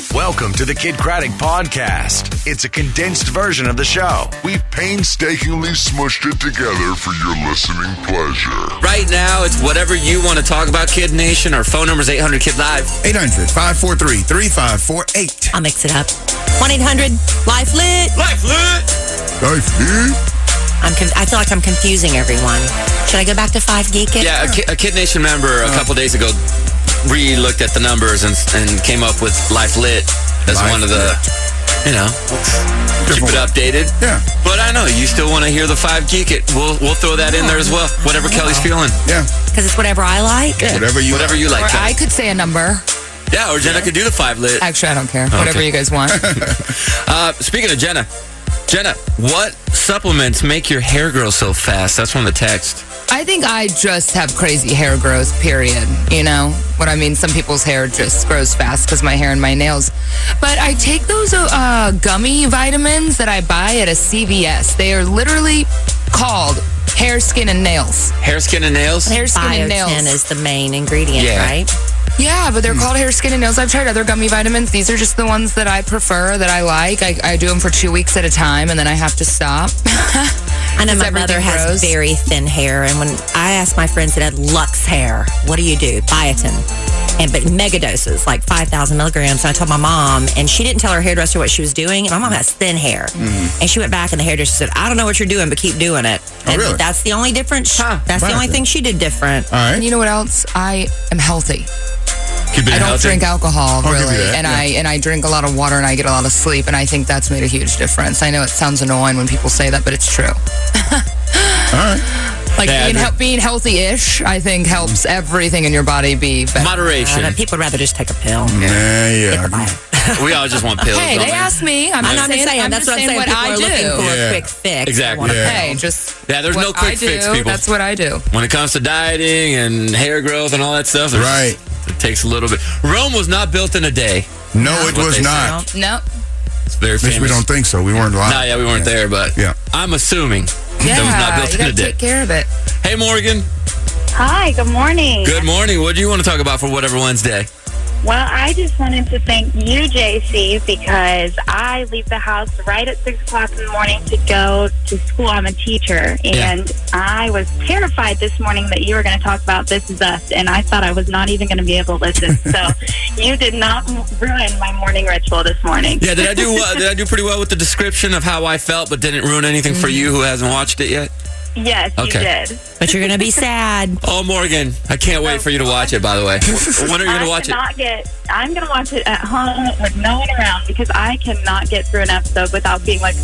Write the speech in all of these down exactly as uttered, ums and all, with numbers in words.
Welcome to the Kid Craddock Podcast. It's a condensed version of the show. We've painstakingly smushed it together for your listening pleasure. Right now, it's whatever you want to talk about, Kid Nation. Our phone number is eight hundred Kid Live. eight hundred, five four three, three five four eight. I'll mix it up. one eight hundred Life Lit. Life Lit! Life Lit? I'm con- I feel like I'm confusing everyone. Should I go back to five Geek It? Yeah, a, Ki- a Kid Nation member a couple days ago re-looked at the numbers and, and came up with Life Lit as Life one of the, you know, keep it updated. Yeah. But I know, you still want to hear the five Geek It. We'll, we'll throw that in there as well, whatever Kelly's feeling. Yeah. Because it's whatever I like. Yeah. Whatever you Whatever like. you like, Or Kelly. I could say a number. Yeah, or Jenna could do the five Lit. Actually, I don't care. Whatever you guys want. Uh, speaking of Jenna, Jenna, what supplements make your hair grow so fast? That's from the text. I think I just have crazy hair growth, period. You know what I mean? Some people's hair just grows fast because my hair and my nails. But I take those uh, gummy vitamins that I buy at a C V S. They are literally called hair, skin, and nails. Hair, skin, and nails? Hair, skin, and nails. Biotin is the main ingredient, Yeah. right? Yeah, but they're called hair, skin, and nails. I've tried other gummy vitamins. These are just the ones that I prefer, that I like. I, I do them for two weeks at a time, and then I have to stop. I know Because my mother everything has grows. very thin hair, and when I ask my friends that had Lux hair, what do you do? Biotin. And but mega doses, like five thousand milligrams. So I told my mom, and she didn't tell her hairdresser what she was doing. And my mom has thin hair. Mm-hmm. And she went back, and the hairdresser said, I don't know what you're doing, but keep doing it. Oh, And really? that's the only difference. Huh. That's the only Biotin. thing she did different. All right. And you know what else? I am healthy. Keep it I don't healthy. drink alcohol, I'll give you really, that, and yeah. I and I drink a lot of water, and I get a lot of sleep, and I think that's made a huge difference. I know it sounds annoying when people say that, but it's true. All right. Like Yeah, being, I he- being healthy-ish, I think helps everything in your body be better. Moderation. Uh, people would rather just take a pill. Yeah, yeah. We all just want pills. Hey, don't they we? asked me. I'm I know, just I'm saying, just saying. I'm That's just what I'm saying. what People I are do. looking for Yeah. a quick fix. Exactly. They want a Yeah. Hey, pill. just Yeah, there's what no quick I fix, do, people. That's what I do. When it comes to dieting and hair growth and all that stuff, there's- Right. it takes a little bit. Rome was not built in a day. No, it what was they not. No. It's very At least famous. we don't think so. We weren't live. No, yeah, we weren't there, but Yeah. I'm assuming Yeah, that was not built you in a gotta day. take care of it. Hey, Morgan. Hi, good morning. Good morning. What do you want to talk about for Whatever Wednesday? Well, I just wanted to thank you, J C, because I leave the house right at six o'clock in the morning to go to school. I'm a teacher, and I was terrified this morning that you were going to talk about This Is Us, and I thought I was not even going to be able to listen. So you did not ruin my morning ritual this morning. Yeah, did I do well, did I do pretty well with the description of how I felt, but didn't ruin anything for you who hasn't watched it yet? Yes, Okay. you did. But you're going to be sad. Oh, Morgan, I can't wait for you to watch it, by the way. When are you going I to watch it? cannot get. I'm going to watch it at home with no one around because I cannot get through an episode without being like,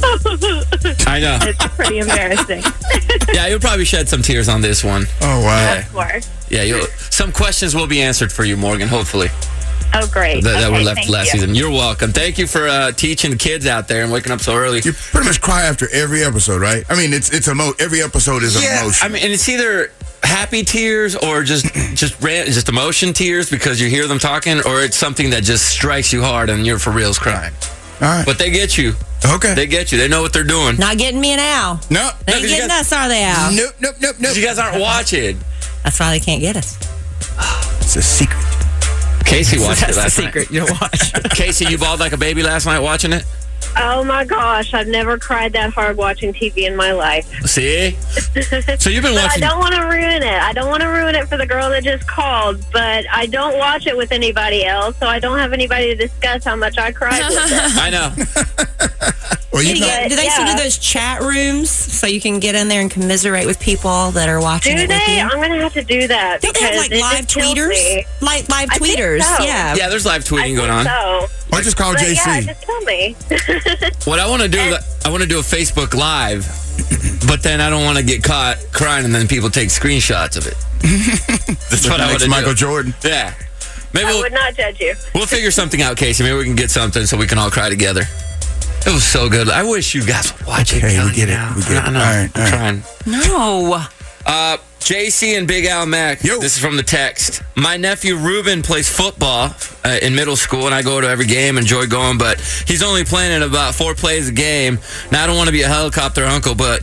I know. it's pretty embarrassing. Yeah, you'll probably shed some tears on this one. Oh, wow. Of course. Yeah, you'll, some questions will be answered for you, Morgan, hopefully, Oh, great. that, that were Okay, left thank last you. season. You're welcome. Thank you for uh, teaching the kids out there and waking up so early. You pretty much cry after every episode, right? I mean, it's it's emo- every episode is Yeah, emotion. I mean, and it's either happy tears or just just ran, just emotion tears because you hear them talking, or it's something that just strikes you hard and you're for reals crying. All right. But they get you. Okay. They get you. They know what they're doing. Not getting me an owl. no. They No, ain't 'cause you getting guys- us, are they, Al? Nope, nope, nope, nope. You guys aren't watching. That's why they can't get us. It's a secret. Casey watched That's it the last secret. You don't watch. night. Casey, you bawled like a baby last night watching it? Oh my gosh, I've never cried that hard watching T V in my life. See? So you've been But I watching. don't want to ruin it. I don't want to ruin it for the girl that just called, but I don't watch it with anybody else, so I don't have anybody to discuss how much I cried with her. I know. Well, you Do, know, you- do they still do Yeah. those chat rooms so you can get in there and commiserate with people that are watching Do it with they? you? I'm going to have to do that Don't they because have like it live just kills tweeters? me. Like live I think tweeters, so. yeah. Yeah, there's live I tweeting think going on. so. or just call But J C. yeah, just tell me. What I want to do, is I want to do a Facebook Live, but then I don't want to get caught crying and then people take screenshots of it. That's what I want Next to Michael do. Jordan. Yeah. Maybe I we'll, would not judge you. we'll figure something out, Casey. Maybe we can get something so we can all cry together. It was so good. I wish you guys would watch Okay, it. we Kelly, get it. now. We get it. I know. All right, I'm all trying. No. Uh, J C and Big Al Mac. Yo. This is from the text. My nephew Ruben plays football uh, in middle school, and I go to every game, enjoy going, but he's only playing in about four plays a game. Now, I don't want to be a helicopter uncle, but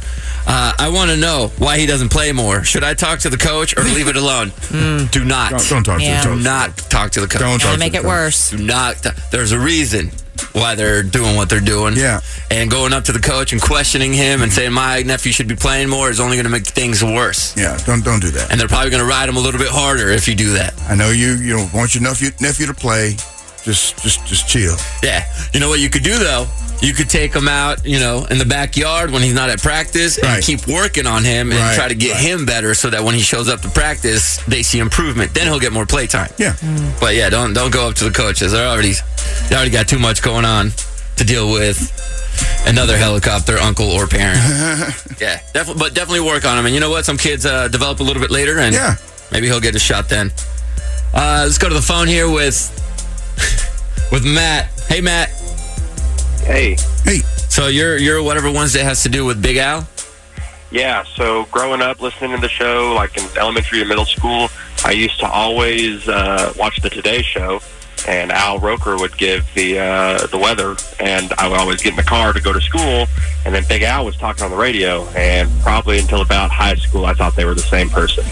Uh, I want to know why he doesn't play more. Should I talk to the coach or leave it alone? Do not. Don't, don't talk Yeah. to the Do coach. not talk to the coach. Don't talk Gotta to make the it coach. worse. Do not. There's a reason why they're doing what they're doing. Yeah. And going up to the coach and questioning him and saying my nephew should be playing more is only going to make things worse. Yeah, don't don't do that. And they're probably going to ride him a little bit harder if you do that. I know you you know want your nephew nephew to play. Just just just chill. Yeah. You know what you could do, though? You could take him out, you know, in the backyard when he's not at practice and Right. keep working on him and Right, try to get right. him better so that when he shows up to practice, they see improvement. Then he'll get more play time. Yeah. But yeah, don't don't go up to the coaches. They're already they already got too much going on to deal with another helicopter uncle or parent. Yeah, definitely, but definitely work on him. And you know what? Some kids uh, develop a little bit later, and Yeah. maybe he'll get a shot then. Uh, let's go to the phone here with with Matt. Hey, Matt. Hey, Hey. So you're you're whatever Wednesday has to do with Big Al. yeah, so growing up listening to the show, like in elementary and middle school, I used to always uh, watch the Today Show, and Al Roker would give the uh, the weather, and I would always get in the car to go to school, and then Big Al was talking on the radio, and probably until about high school, I thought they were the same person.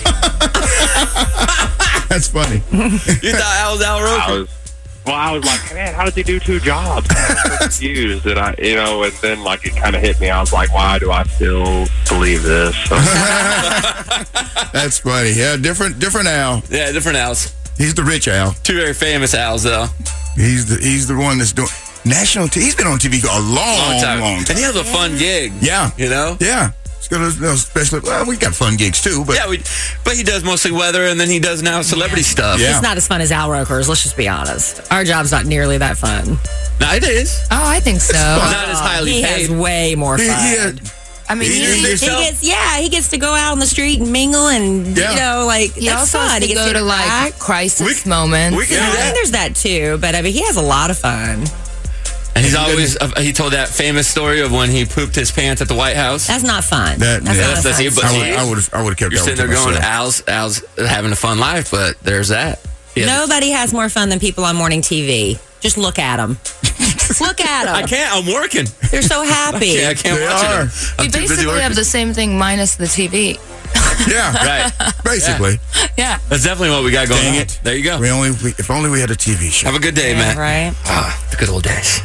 That's funny. You thought Al was Al I Roker? was, well, I was like, man, how does he do two jobs? I was so confused, and I, you know, and then like it kind of hit me. I was like, why do I still believe this? So, That's funny. Yeah, different different Al. Yeah, different Al's. He's the rich Al. Two very famous Al's though. He's the he's the one that's doing national. T- he's been on T V a long, long time. Long And time. he has a fun gig. Yeah, You know? yeah. It's got a, you know, especially. Well, we got fun gigs too, but Yeah, we, but he does mostly weather, and then he does now celebrity stuff. Yeah. It's not as fun as Al Roker's, let's just be honest. Our job's not nearly that fun. No, it is. Oh, I think so. Not as highly He paid. has way more he, fun. he had, I mean, He- he, he- He yourself? gets, yeah, he gets to go out on the street and mingle and, Yeah. you know, like, he that's also fun. has He to gets go to like interact. crisis We- moments. we can Yeah, do I that. think there's that too, but I mean, he has a lot of fun. And he's always, uh, he told that famous story of when he pooped his pants at the White House. That's not fun. That- that's yeah, not that's- a that's fun it, but I story. would I would have I would have kept You're that sitting one there to going, myself. Al's, Al's having a fun life, but there's that. He has- Nobody has more fun than people on morning T V. Just look at them. look at them. I can't, I'm working. They're so happy. Yeah, I can't They watch are. it. I'm we too busy basically working. have the same thing minus the T V. Yeah, Right. basically. Yeah. That's definitely what we got going Dang on. it. There you go. We only we, if only we had a T V show. Have a good day, Yeah, Matt. right? Ah, the good old days.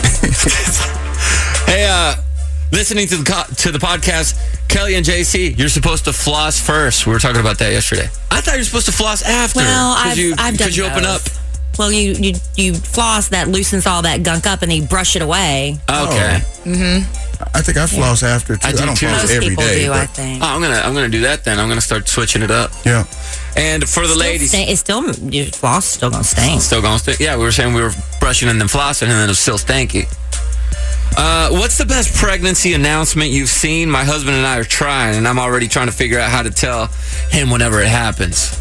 Hey, uh, listening to the co- to the podcast, Kelly and J C, you're supposed to floss first. We were talking about that yesterday. I thought you were supposed to floss after. Well, Could I've, you, I've done Could you open up? both. Well, you, you you floss that loosens all that gunk up, and then you brush it away. Okay. I think I floss after too. I I, do don't too. floss Most every people day. do, I but- think. Oh, I'm gonna I'm gonna do that then. I'm gonna start switching it up. yeah. And for the Still ladies, stink- it's still your floss is still gonna stink. still going to yeah. We were saying we were brushing and then flossing, and then it was still stanky. Uh, what's the best pregnancy announcement you've seen? My husband and I are trying, and I'm already trying to figure out how to tell him whenever it happens.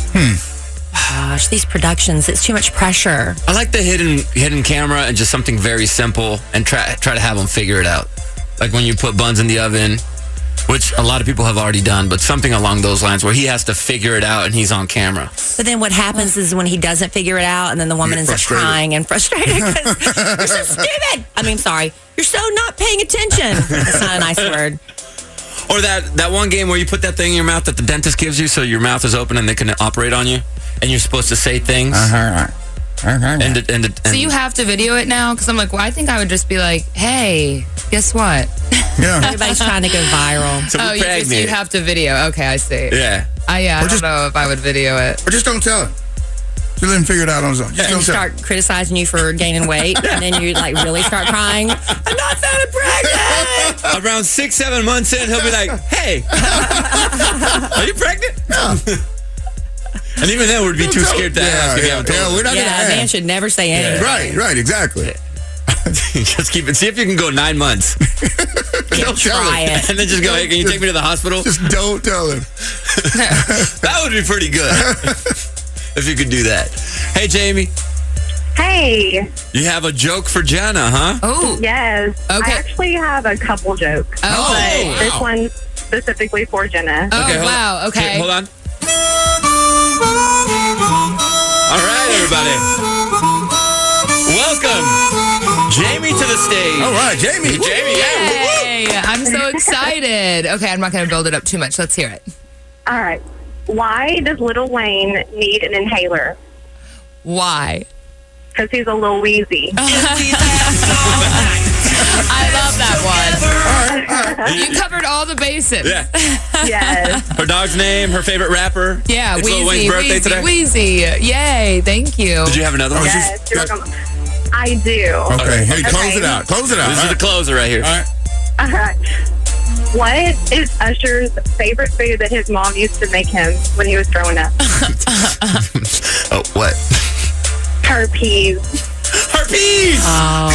Gosh, these productions, it's too much pressure. I like the hidden hidden camera and just something very simple, and try try to have them figure it out. Like when you put buns in the oven, which a lot of people have already done, but something along those lines where he has to figure it out and he's on camera. But then what happens is when he doesn't figure it out, and then the woman You ends get up frustrated. crying and frustrated because you're so stupid. I mean, sorry, you're so not paying attention. That's not a nice word. Or that, that one game where you put that thing in your mouth that the dentist gives you so your mouth is open and they can operate on you, and you're supposed to say things. Uh-huh. Uh-huh. And, it- and, it- So and you have to video it now? Because I'm like, well, I think I would just be like, hey, guess what? Yeah. Everybody's trying to go viral. so we Oh, you just pregnant. you have to video. Okay, I see. Yeah. I, yeah, I Or don't just- know if I would video it. Or just don't tell him. Just let him figure it out on his own. Just And don't tell him. start criticizing you for gaining weight, and then you like really start crying. I'm not sounding pregnant. Around six, seven months in, he'll be like, hey, are you pregnant? And even then, we'd be too Don't scared to tell- ask if you yeah, haven't yeah, told we're us. not Yeah, gonna a man ask. should never say anything. Right, right, exactly. Just keep it. See if you can go nine months. Yeah, Don't tell try him. it. And then just go, hey, can you take me to the hospital? Just don't tell him. That would be pretty good. If you could do that. Hey, Jamie, Hey, you have a joke for Jenna, huh? Oh, yes. Okay. I actually have a couple jokes, Oh, but wow. this one specifically for Jenna. oh Okay, hold wow. on. Okay. Hold on. All right, everybody. Welcome, Jamie, to the the stage. All right, Jamie. Hey, Jamie, yeah. Yay! I'm so excited. Okay, I'm not going to build it up too much. Let's hear it. All right. Why does Lil Wayne need an inhaler? Why? Because he's a little wheezy. I love that one. You covered all the bases. Yeah. Yes. Her dog's name, her favorite rapper. Yeah, it's Lil Wheezy, Wayne's birthday Wheezy, today. Wheezy. Yay, thank you. Did you have another one? Yes, you're welcome. I do. Okay, hey, close Okay. it out. Close it out. This All is the right. closer right here. All right. All right. What is Usher's favorite food that his mom used to make him when he was growing up? Oh, what? Her peas. Herpes! Oh,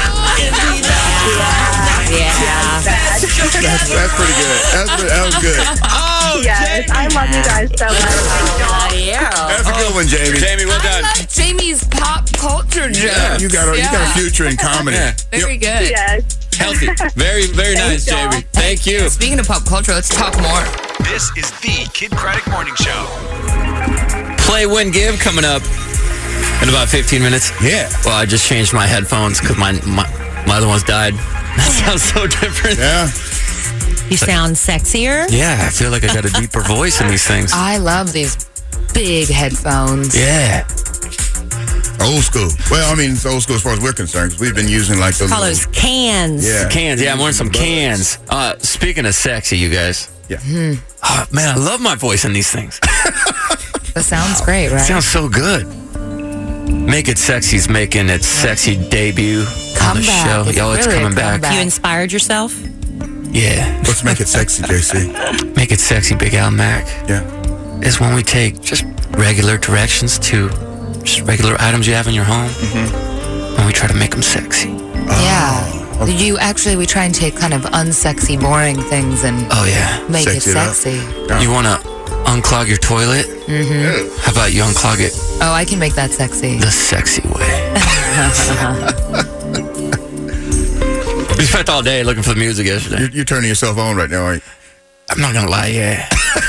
yeah. Bad. That's, that's pretty good. That's pretty, that was good. Oh, Yes, I love you guys so much. Uh, yeah. That's a good one, Jamie. Jamie, well I done. love Jamie's pop culture jokes. You got a, you got a future in comedy. Yeah. Very good. Yes. Healthy. Very, very nice, y'all. Jamie. Thank you. Speaking of pop culture, let's talk more. This is the Kid Craddock Morning Show. Play, win, give coming up in about fifteen minutes. Yeah. Well, I just changed my headphones because my, my my other ones died. That sounds so different. Yeah. You sound sexier. Yeah, I feel like I got a deeper voice in these things. I love these big headphones. Yeah. Old school. Well, I mean, it's old school as far as we're concerned, 'cause we've been using like those. Call those cans. Yeah. Cans. Yeah, I'm wearing some cans. Uh, speaking of sexy, you guys. Yeah. Oh, man, I love my voice in these things. That sounds great, It right? sounds so good. Make It Sexy's making its sexy debut Come on the back. show. It's Yo, it's really a coming back. comeback. You inspired yourself? Yeah. Let's make it sexy, J C. Make It Sexy, Big Al Mac. Yeah. Is when we take just regular directions to just regular items you have in your home, and we try to make them sexy. Yeah. You actually, we try and take kind of unsexy, boring things and Oh yeah. make Sex it it up. sexy. You want to unclog your toilet? Mm-hmm. How about you unclog it Oh, I can make that sexy. the sexy way? We spent all day looking for the music yesterday. You're, you're turning yourself on right now, aren't you? I'm not gonna lie, yeah.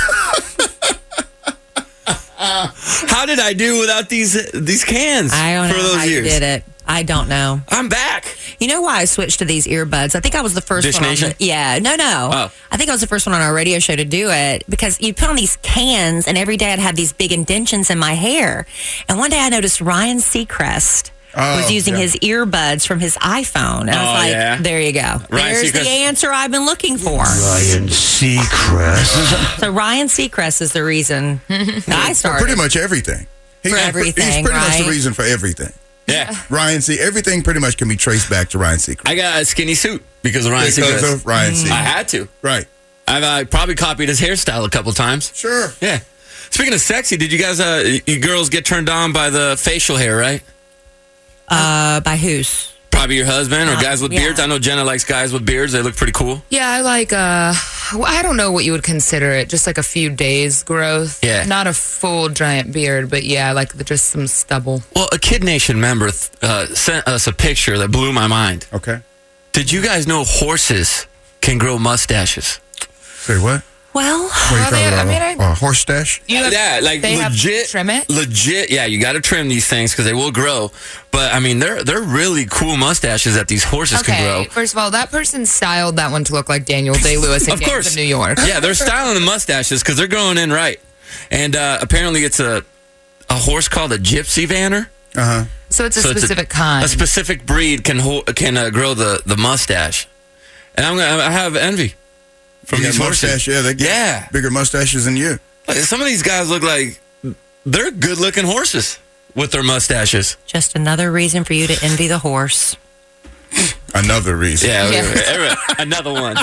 How did I do without these these cans I don't for know those how years? you did it. I don't know. I'm back. You know why I switched to these earbuds? I think I was the first Dish one. Nation? On the, yeah, no, no. Oh. I think I was the first one on our radio show to do it because you put on these cans, and every day I'd have these big indentions in my hair. And one day I noticed Ryan Seacrest Oh, was using yeah. his earbuds from his iPhone. And I was Oh, like, yeah? there you go. There's Seacrest. the answer I've been looking for. Ryan Seacrest. So Ryan Seacrest is the reason I For started. pretty much everything. He's, For He's everything, pretty much right? the reason for everything. Yeah. Ryan C. Everything pretty much can be traced back to Ryan Seacrest. I got a skinny suit because of Ryan Because Seacrest. of Ryan C. I had to. Right. I've uh, probably copied his hairstyle a couple times. Sure. Yeah. Speaking of sexy, did you guys, uh, you girls get turned on by the facial hair, right? Uh, by whose? Probably your husband or Uh, guys with yeah. beards. I know Jenna likes guys with beards. They look pretty cool. Yeah, I like, uh, well, I don't know what you would consider it, just like a few days growth. Yeah. Not a full giant beard, but yeah, I like the, just some stubble. Well, a Kid Nation member uh, sent us a picture that blew my mind. Okay. Did you guys know horses can grow mustaches? Say what? Well, What are you Well, talking they- I about? mean, I- uh, horse stash? You have- yeah, like they have to legit. trim it? Legit, yeah. You got to trim these things because they will grow. But I mean, they're they're really cool mustaches that these horses can Okay, grow. first of all, that person styled that one to look like Daniel Day-Lewis in Of Gangs course, of New York. Yeah, they're styling the mustaches because they're growing in right. And uh, apparently, it's a a horse called a gypsy vanner. Uh huh. So it's a So it's specific kind. A specific breed can ho- can uh, grow the, the mustache. And I'm gonna I have envy from You these got horses. mustache, yeah, they got Yeah. bigger mustaches than you. Like, some of these guys look like they're good looking horses with their mustaches. just another reason for you to envy the horse. Another reason. Yeah, we- Yeah. every- another one.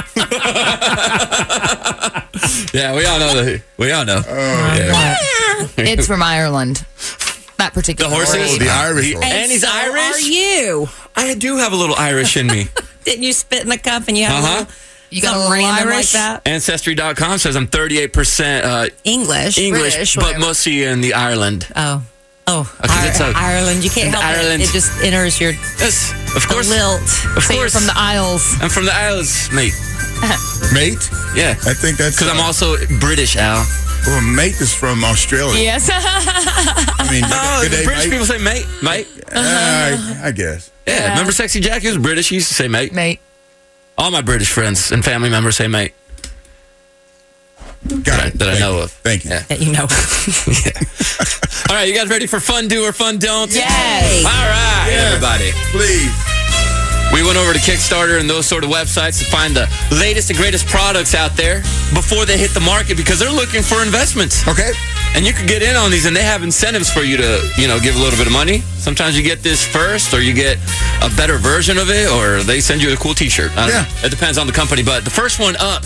Yeah, we all know the we all know. Yeah. It's from Ireland. That particular The horses? breed. Oh, the Irish one. And he's so Irish? Are you? I do have a little Irish in me. Didn't you spit in the cup and you have Uh-huh. a little, You got a something little random Irish? like that? Ancestry dot com says I'm thirty-eight percent uh, English, English, British, but whatever. mostly in the Ireland. Oh, oh, Okay, it's Ir- a- Ireland. You can't in help Ireland. it. It just enters your Yes, of the course. lilt. Of So you're course. from the Isles. I'm from the Isles, mate. Mate? Yeah. I think that's. Because I'm uh, also British, Al. Well, mate is from Australia. Yes. I mean, Oh, good day, British mate. people say mate, mate. Uh, I, I guess. Yeah. Yeah. Remember Sexy Jack? He was British. He used to say mate. Mate. All my British friends and family members say mate. Got That I, it. that I Thank know you. of. Thank you. Yeah. That you know. All right, you guys ready for fun do or fun don't? Yes. All right, Yes. everybody. Please. We went over to Kickstarter and those sort of websites to find the latest and greatest products out there before they hit the market because they're looking for investments. Okay. And you can get in on these, and they have incentives for you to, you know, give a little bit of money. Sometimes you get this first, or you get a better version of it, or they send you a cool T-shirt. I don't Yeah. know. It depends on the company. But the first one up,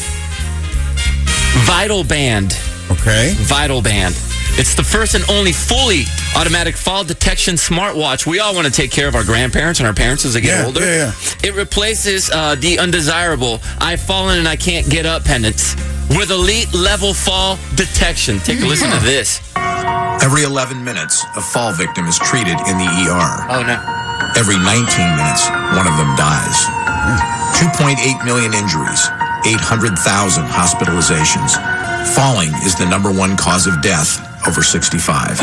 Vital Band. Okay. Vital Band. It's the first and only fully automatic fall detection smartwatch. We all want to take care of our grandparents and our parents as they get Yeah, older. yeah, yeah. It replaces uh, the undesirable I've fallen and I can't get up pendants with elite level fall detection. Take a listen to this. Every eleven minutes, a fall victim is treated in the E R. Oh, no. Every nineteen minutes, one of them dies. two point eight million injuries, eight hundred thousand hospitalizations. Falling is the number one cause of death over sixty-five.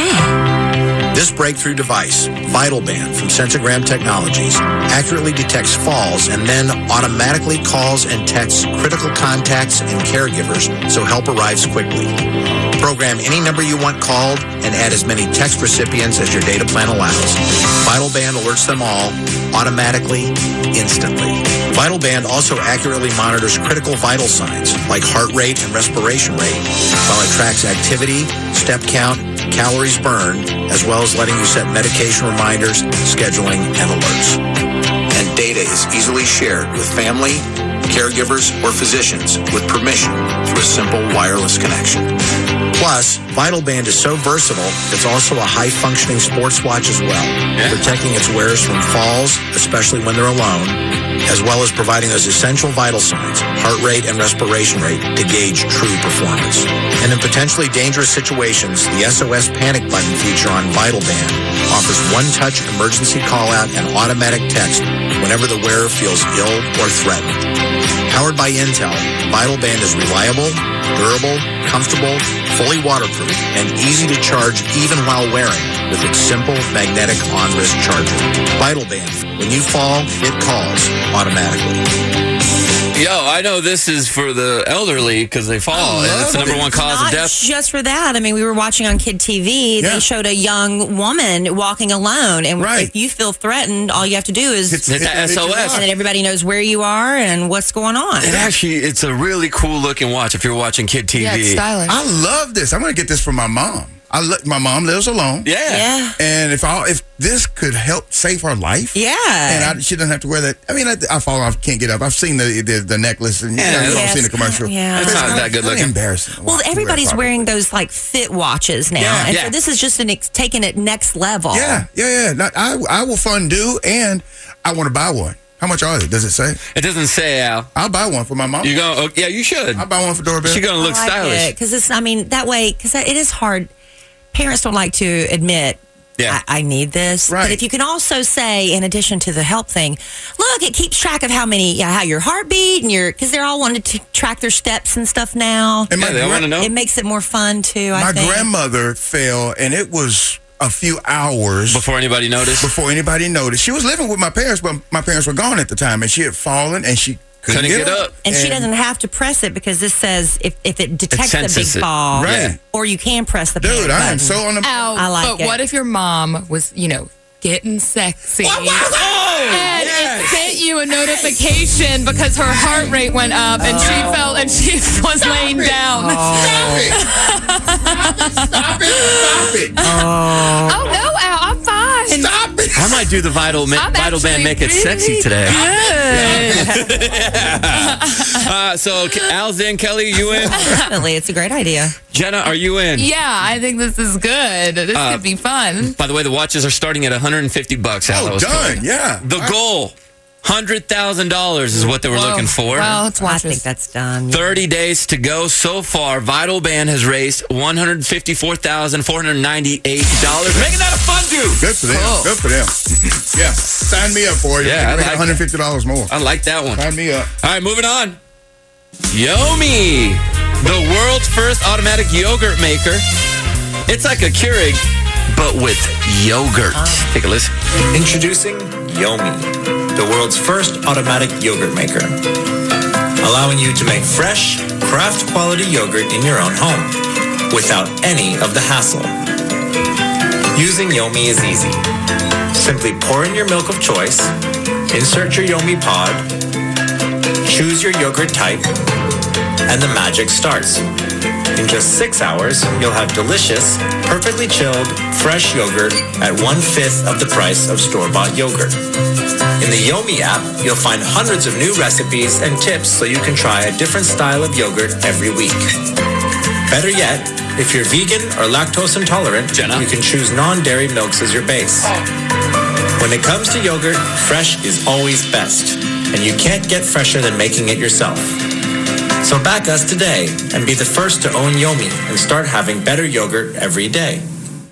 This breakthrough device, Vital Band from Sensogram Technologies, accurately detects falls and then automatically calls and texts critical contacts and caregivers so help arrives quickly. Program any number you want called and add as many text recipients as your data plan allows. Vital Band alerts them all automatically, instantly. Vital Band also accurately monitors critical vital signs like heart rate and respiration rate, while it tracks activity, step count, calories burned, as well as letting you set medication reminders, scheduling, and alerts. And data is easily shared with family, caregivers, or physicians with permission through a simple wireless connection. Plus, Vital Band is so versatile, it's also a high-functioning sports watch as well, Yeah. protecting its wearers from falls, especially when they're alone, as well as providing those essential vital signs, heart rate and respiration rate, to gauge true performance. And in potentially dangerous situations, the S O S panic button feature on Vital Band offers one-touch emergency call-out and automatic text whenever the wearer feels ill or threatened. Powered by Intel, Vital Band is reliable, durable, comfortable, fully waterproof, and easy to charge even while wearing with its simple magnetic on-wrist charger. Vital Band. When you fall, it calls automatically. Yo, I know this is for the elderly because they fall, and it's the number one cause of Not death. just for that. I mean, we were watching on Kid T V. Yeah. They showed a young woman walking alone, and Right. if you feel threatened, all you have to do is Hit- Hit the S O S. and then everybody knows where you are and what's going on. It actually, it's a really cool looking watch if you're watching Kid T V. Yeah, it's stylish. I love this. I'm going to get this for my mom. I lo- my mom lives alone. Yeah. Yeah. And if I, if this could help save her life, Yeah. and I, she doesn't have to wear that. I mean, I, I fall off, can't get up. I've seen the the, the necklace, and you Yeah, know, you've all yes, seen the commercial. yeah. It's not that good Kinda looking. Embarrassing. Well, Wow, everybody's wear it wearing properly. those like fit watches now, Yeah. and Yeah. so this is just an ex- taking it next level. Yeah, yeah, yeah. Not, I I will fund do, and I want to buy one. How much are they? Does it say? It doesn't say, Al. I'll buy one for my mom. You going? Oh, yeah, you should. I'll buy one for Doorbell. She's gonna look stylish. because it's. I mean, that way because it is hard. Parents don't like to admit. Yeah. I, I need this. Right. But if you can also say, in addition to the help thing, look, it keeps track of how many, yeah, how your heartbeat and your, because they're all wanting to track their steps and stuff now. And my Yeah, they gra- want to know. It makes it more fun too. I My think. grandmother fell, and it was a few hours Before anybody noticed. before anybody noticed. She was living with my parents, but my parents were gone at the time, and she had fallen, and she couldn't, Couldn't get up. And she doesn't have to press it because this says if, if it detects a big senses it. fall, Right. or you can press the Dude, panic I am button. so on the. Ow, I like but it. what if your mom was, you know, getting sexy and yes. it sent you a notification because her heart rate went up and she felt and she was laying down. Stop it! Stop it! Stop it! Oh no, Al, I'm fine. Stop it! I might do the vital ma- I'm vital band actually make it sexy really today. Good. Uh, so K- Al's in, Kelly, you in? Definitely, it's a great idea. Jenna, are you in? Yeah, I think this is good. This Uh, could be fun. By the way, the watches are starting at one hundred fifty bucks. Al, I Oh, was done. told. Yeah. The goal, one hundred thousand dollars is what they were Whoa. looking for. Well, let's I watch think this. that's done. thirty days to go so far. Vital Band has raised one hundred fifty-four thousand four hundred ninety-eight dollars. Making that a fun do. Good for them. Cool. Good for them. Yeah. Sign me up for it. Yeah, I Make like one hundred fifty dollars more. I like that one. Sign me up. All right, moving on. Yomi. the world's first automatic yogurt maker. It's like a Keurig, but with yogurt. Take a listen. Introducing Yomi, the world's first automatic yogurt maker, allowing you to make fresh, craft-quality yogurt in your own home without any of the hassle. Using Yomi is easy. Simply pour in your milk of choice, insert your Yomi pod, choose your yogurt type, and the magic starts. In just six hours, you'll have delicious, perfectly chilled, fresh yogurt at one-fifth of the price of store-bought yogurt. In the Yomi app, you'll find hundreds of new recipes and tips so you can try a different style of yogurt every week. Better yet, if you're vegan or lactose intolerant, Jenna? you can choose non-dairy milks as your base. When it comes to yogurt, fresh is always best, and you can't get fresher than making it yourself. So back us today and be the first to own Yomi and start having better yogurt every day.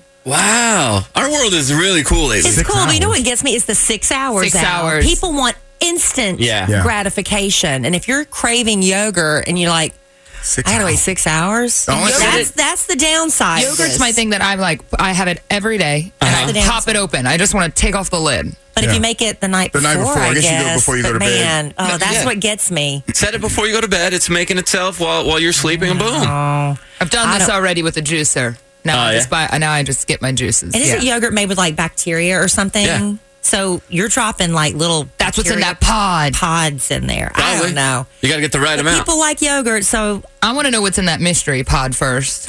Wow. Our world is really cool lately. It's cool, but you know what gets me? It's the six hours Six out. hours. People want instant Yeah. Yeah. gratification. And if you're craving yogurt and you're like, Six I gotta wait hours. six hours, The only- that's, that's the downside. of Yogurt's this. my thing that I'm like, I have it every day, and Uh-huh. I The pop it open. I just want to take off the lid. But if Yeah. you make it the night The before, night before, I I guess you do it guess, before you go but to bed. man, oh, that's Yeah. what gets me. Set it before you go to bed. It's making itself while while you're sleeping, and boom. Oh. I've done I this don't- already with the juicer. Now Oh, I yeah? just buy. Now I just get my juices. And isn't Yeah. yogurt made with like bacteria or something? Yeah. So you're dropping like little That's what's in bacteria that pod. pods in there. I Probably. don't know. You got to get the right But amount. people like yogurt, so I want to know what's in that mystery pod first.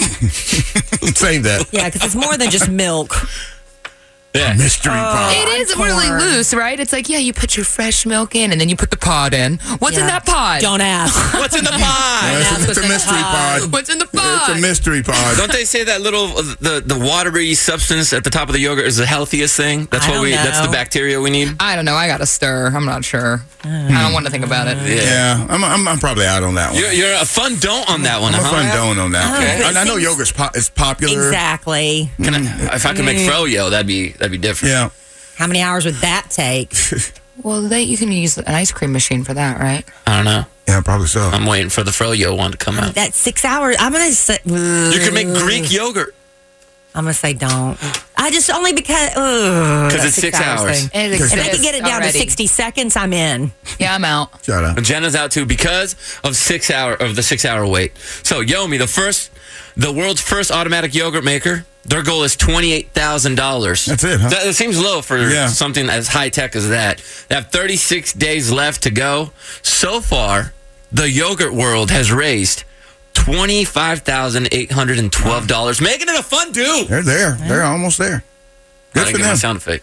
Save that. yeah, because it's more than just milk. Yeah. Mystery pod. It is I'm really torn. loose, right? It's like, yeah, you put your fresh milk in, and then you put the pod in. What's in Yeah. that pod? Don't ask. What's in the No, pie? it's, a, That's it's what's a in the mystery pod. pod. What's in the It's pod? a mystery pod. Don't they say that little the the watery substance at the top of the yogurt is the healthiest thing? That's I what don't we. That's the know. bacteria we need. I don't know. I got to stir. I'm not sure. I don't want to think about it. Yeah, I'm, I'm, I'm probably out on that one. You're, you're a fun don't on that one, I'm a huh? fun don on that. Okay. I, I know It seems- yogurt's po- is popular. Exactly. Can I, if I could make froyo, that'd be that'd be different. Yeah. How many hours would that take? Well, they, you can use an ice cream machine for that, right? I don't know. Yeah, probably so. I'm waiting for the froyo one to come out. That six hours. I'm gonna say. You can make Greek yogurt I'm gonna say don't. I just only because because it's six hours. It If exists they can get it down already. to sixty seconds, I'm in. Yeah, I'm out. Shut up. And Jenna's out too because of six hour of the six hour wait. So Yomi, the first, the world's first automatic yogurt maker. Their goal is twenty eight thousand dollars. That's it, huh? That, that seems low for Yeah. something as high tech as that. They have thirty six days left to go. So far, the yogurt world has raised twenty five thousand eight hundred and twelve dollars, making it a fun do. They're there. They're almost there. I Good didn't for get my them. sound effect.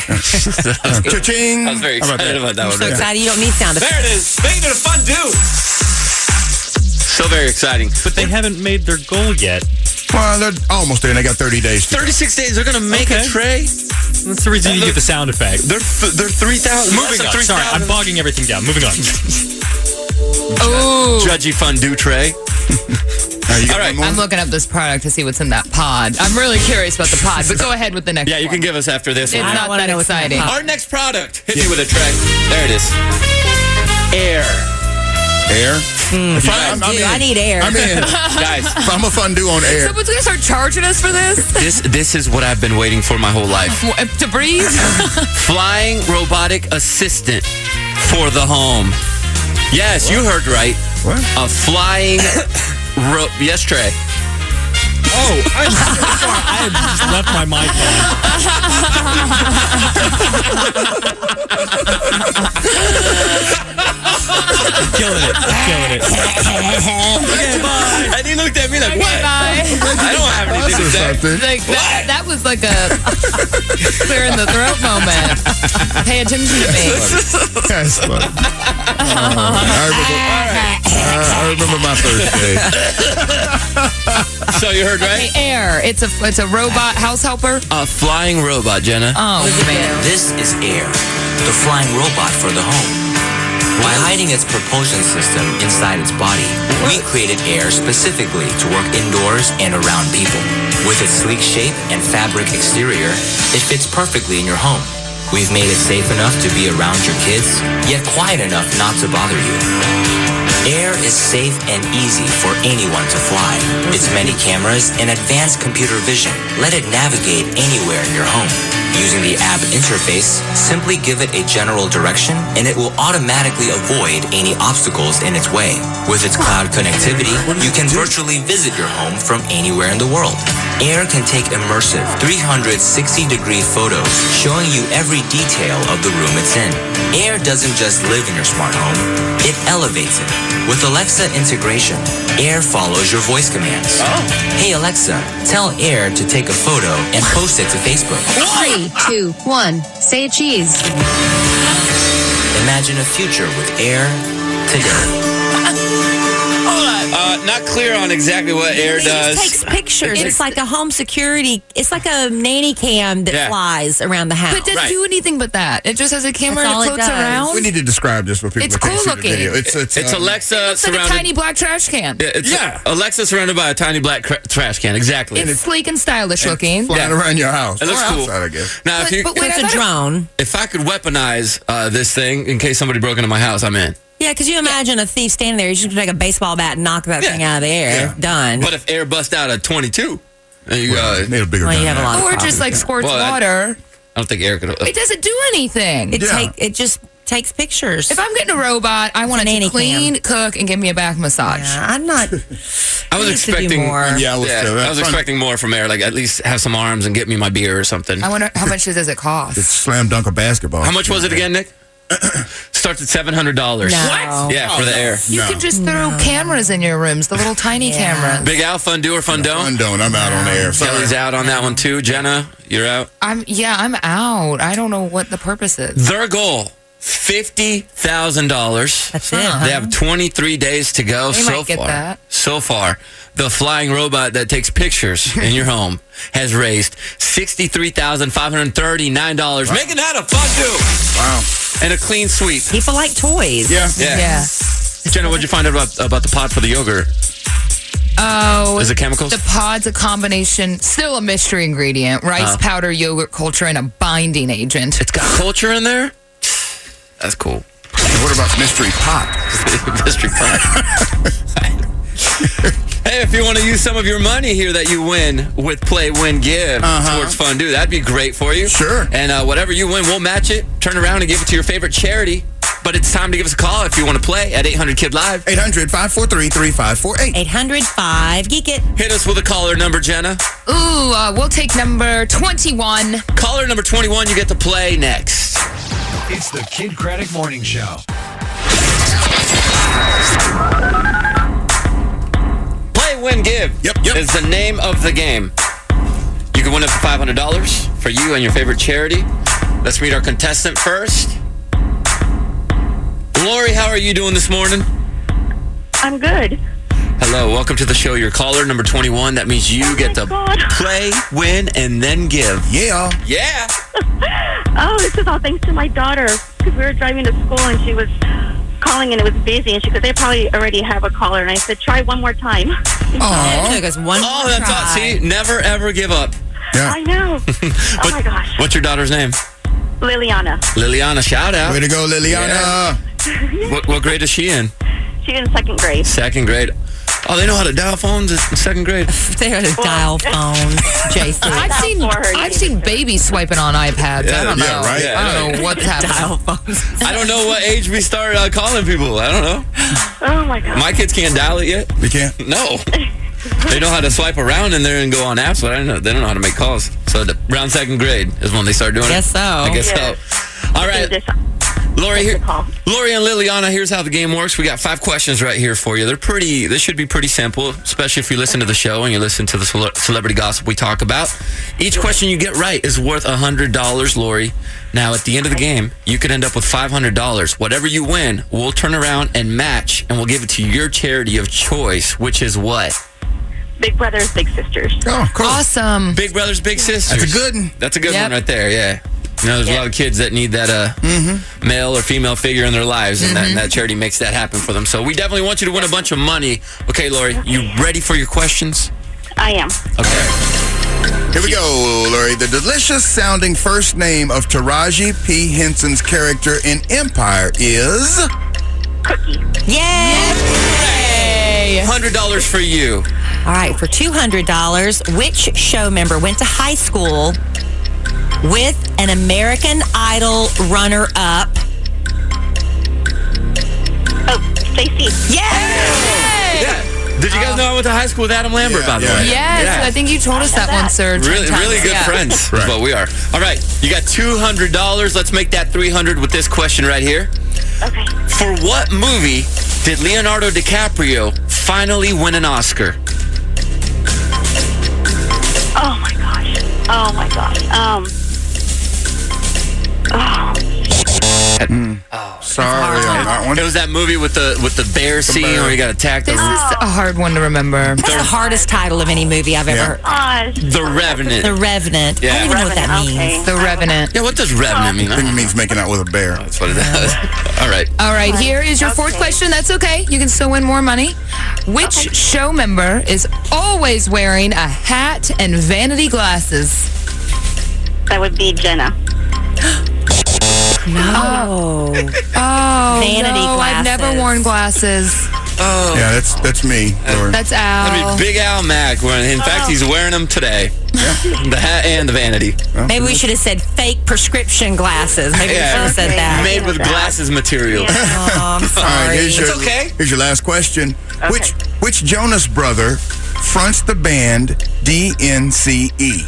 Cha-ching. I was very How about excited that? about that I'm one. so right there. excited. You don't need sound effects. There it is. Making it a fun do. So very exciting. But they haven't made their goal yet. Well, they're almost there, and they got thirty days. To thirty-six days. They're going to make a Okay. tray. That's the reason you get the sound effect. They're th- they're three thousand. Moving on. Sorry, I'm bogging everything down. Moving on. Oh, Judgy fondue tray. Uh, you got All right, one more? I'm looking up this product to see what's in that pod. I'm really curious about the pod, but go ahead with the next Yeah, you one. can give us after this It's one. not wanna that know what's in that exciting. pod. Our next product. Hit me with a tray. There it is. Air. Air. If I, I'm, I'm Dude, in. I need air. I'm in. Guys, If I'm a fun do on air. Someone's gonna start charging us for this this this is what I've been waiting for my whole life. What, to breathe. Flying robotic assistant for the home. Yes, you heard right. What? A flying ro- yes, Trey. Oh, I'm sorry. I had just left my mic on. Killing it. Killing it. Okay, bye. And he looked at me like, what? Bye. I don't have anything to Or say. something. Like that, that was like a clear in the throat moment. Pay attention to me. That's funny. Oh, I, remember, uh, I remember my first day. So you heard Hey, right? Air. It's a it's a robot house helper. A flying robot, Jenna. Oh man. This is Air, the flying robot for the home. By hiding its propulsion system inside its body, we created Air specifically to work indoors and around people. With its sleek shape and fabric exterior, it fits perfectly in your home. We've made it safe enough to be around your kids, yet quiet enough not to bother you. Air is safe and easy for anyone to fly. Its many cameras and advanced computer vision let it navigate anywhere in your home. Using the app interface, simply give it a general direction and it will automatically avoid any obstacles in its way. With its cloud connectivity, you can virtually visit your home from anywhere in the world. Air can take immersive three hundred sixty degree photos showing you every detail of the room it's in. Air doesn't just live in your smart home, it elevates it. With Alexa integration, Air follows your voice commands. Oh. Hey Alexa, tell Air to take a photo and post it to Facebook. Three, two, one, say cheese. Imagine a future with Air today. Uh, not clear on exactly what Air It does. just takes pictures. It's like a home security. It's like a nanny cam that Yeah. flies around the house. But it doesn't do anything but that. It just has a camera That's all and it it floats does. around. We need to describe this for people It's that can't cool see looking. the video. It's, it's, It's um, Alexa It's like a surrounded. tiny black trash can. Yeah, it's Yeah. Alexa surrounded by a tiny black cra- trash can. Exactly. It's sleek and stylish looking. flying Yeah. around your house. It looks or cool. outside, I guess. Now, if But- you, but wait, it's I a thought it- drone. if I could weaponize uh, this thing in case somebody broke into my house, I'm in. Yeah, because you imagine a thief standing there. You just take a baseball bat and knock that Yeah. thing out of the air. Yeah. Done. But if Air bust out a twenty-two, then you Well, uh, need a bigger Well, you gun have a than lot that. of Or just like squirts Well, I- water. I don't think Air could. It doesn't do anything. it Yeah. take it just takes pictures. If I'm getting a robot, I want a it nanny to clean, cam. cook, and give me a back massage. Yeah, I'm not. I was needs to do expecting more. Yeah, I was, Yeah, too. I was Fun. expecting more from Air. Like at least have some arms and get me my beer or something. I wonder how much does it cost? It's slam dunk of basketball. How much was it again, Nick? Starts at seven hundred dollars. No. What? Yeah, for the Air. You No. can just throw cameras in your rooms, the little tiny Yeah. cameras. Big Al, fun do or fun don't? Fun don't. I'm out on air. Sorry. Kelly's out on that one too. Jenna, you're out. I'm yeah, I'm out. I don't know what the purpose is. Their goal, fifty thousand dollars. That's it. Huh. huh? They have twenty-three days to go They so might get far. that. So far, the flying robot that takes pictures in your home has raised sixty-three thousand five hundred thirty-nine dollars, making that a fun do. Wow. And a clean sweep. People like toys. Yeah. Yeah. Yeah. Jenna, what'd you find out about, about the pod for the yogurt? Oh, Is it chemicals? the pod's a combination, still a mystery ingredient, rice Uh. powder, yogurt culture, and a binding agent. It's got culture in there? That's cool. And what about mystery pop? Mystery pot. Hey, if you want to use some of your money here that you win with Play, Win, Give Uh-huh. towards Fun Do, that'd be great for you. Sure. And uh, whatever you win, we'll match it, turn around and give it to your favorite charity. But it's time to give us a call if you want to play at eight hundred Kid Live. eight hundred, five four three, three five four eight. eight hundred five Geek It. Hit us with a caller number, Jenna. Ooh, uh, we'll take number twenty-one. Caller number twenty-one, you get to play next. It's the Kid Craddock Morning Show. Play, Win, Give Yep, yep. is the name of the game. You can win up to five hundred dollars for you and your favorite charity. Let's meet our contestant first. Lori, how are you doing this morning? I'm good. Hello, welcome to the show. You're caller number twenty-one. That means you get to God. play, win, and then give. Yeah. Yeah. Oh, this is all thanks to my daughter because we were driving to school and she was calling and it was busy and she said they probably already have a caller and I said try one more time. It took us one Oh, more that's try. all. See, never ever give up. Yeah. I know. Oh But my gosh, what's your daughter's name? Liliana. Liliana, shout out. Way to go, Liliana. What, what grade is she in? She's in second grade. Second grade. Oh, they know how to dial phones in second grade. They had a dial phone, Jason. I've seen for her, I've you seen babies swiping on iPads. I don't know. yeah, right? I don't know what's happening. dial phones. I don't know what age we start uh, calling people. I don't know. Oh my god. My kids can't dial it yet. We can't. No. They know how to swipe around in there and go on apps, but I don't know. They don't know how to make calls. So the, around second grade is when they start doing Guess it. so. I guess Yes. so. All right. Just- Lori, here, Take the call. Lori and Liliana, here's how the game works. We got five questions right here for you. They're pretty, they should be pretty simple, especially if you listen to the show and you listen to the cele- celebrity gossip we talk about. Each question you get right is worth one hundred dollars, Lori. Now, at the end of the game, you could end up with five hundred dollars. Whatever you win, we'll turn around and match, and we'll give it to your charity of choice, which is what? Big brothers, big sisters. Oh, cool. Awesome. Big Brothers Big Sisters. That's a good one. That's a good Yep. one right there, yeah. You know, there's a lot of kids that need that uh, male or female figure in their lives, and, that, and that charity makes that happen for them. So we definitely want you to win a bunch of money. Okay, Lori, you ready for your questions? I am. Okay. Here we go, Lori. The delicious sounding first name of Taraji P. Henson's character in Empire is Cookie. Yay! one hundred dollars for you. All right, for two hundred dollars, which show member went to high school with an American Idol runner-up? Oh, Stacey. Yay! Yeah. Did you guys know I went to high school with Adam Lambert, Yeah, by the yeah. way? Yes, Yeah. I think you told us that one, sir. ten Really, times. really good Yeah. friends. Right. Is what we are. All right, you got two hundred dollars. Let's make that three hundred dollars with this question right here. Okay. For what movie did Leonardo DiCaprio finally win an Oscar? Oh my gosh. Oh my gosh. Um. Oh. sorry on that one. It was that movie with the with the bear scene bear. where you got attacked. This is a hard one to remember. That's the hardest title of any movie I've ever Yeah. heard. The Revenant. The Revenant. I Yeah. don't even know what that Revenant, means. okay. The Revenant. Yeah, what does Revenant mean? I think it means making out with a bear. That's what it does. All right. All right, here is your fourth Okay. question. That's okay. You can still win more money. Which show member is always wearing a hat and vanity glasses? That would be Jenna. No. Oh, Vanity no, I've never glasses. worn glasses. Oh. Yeah, that's that's me. Lori. That's Al. I mean, Big Al Mack. wearing- In fact, he's wearing them today. The hat and the vanity. Maybe we should have said fake prescription glasses. Maybe we should have said that. Made with glasses material. Oh, I'm All right, sorry. here's your, It's okay. Here's your last question. Which which Jonas brother fronts the band D N C E?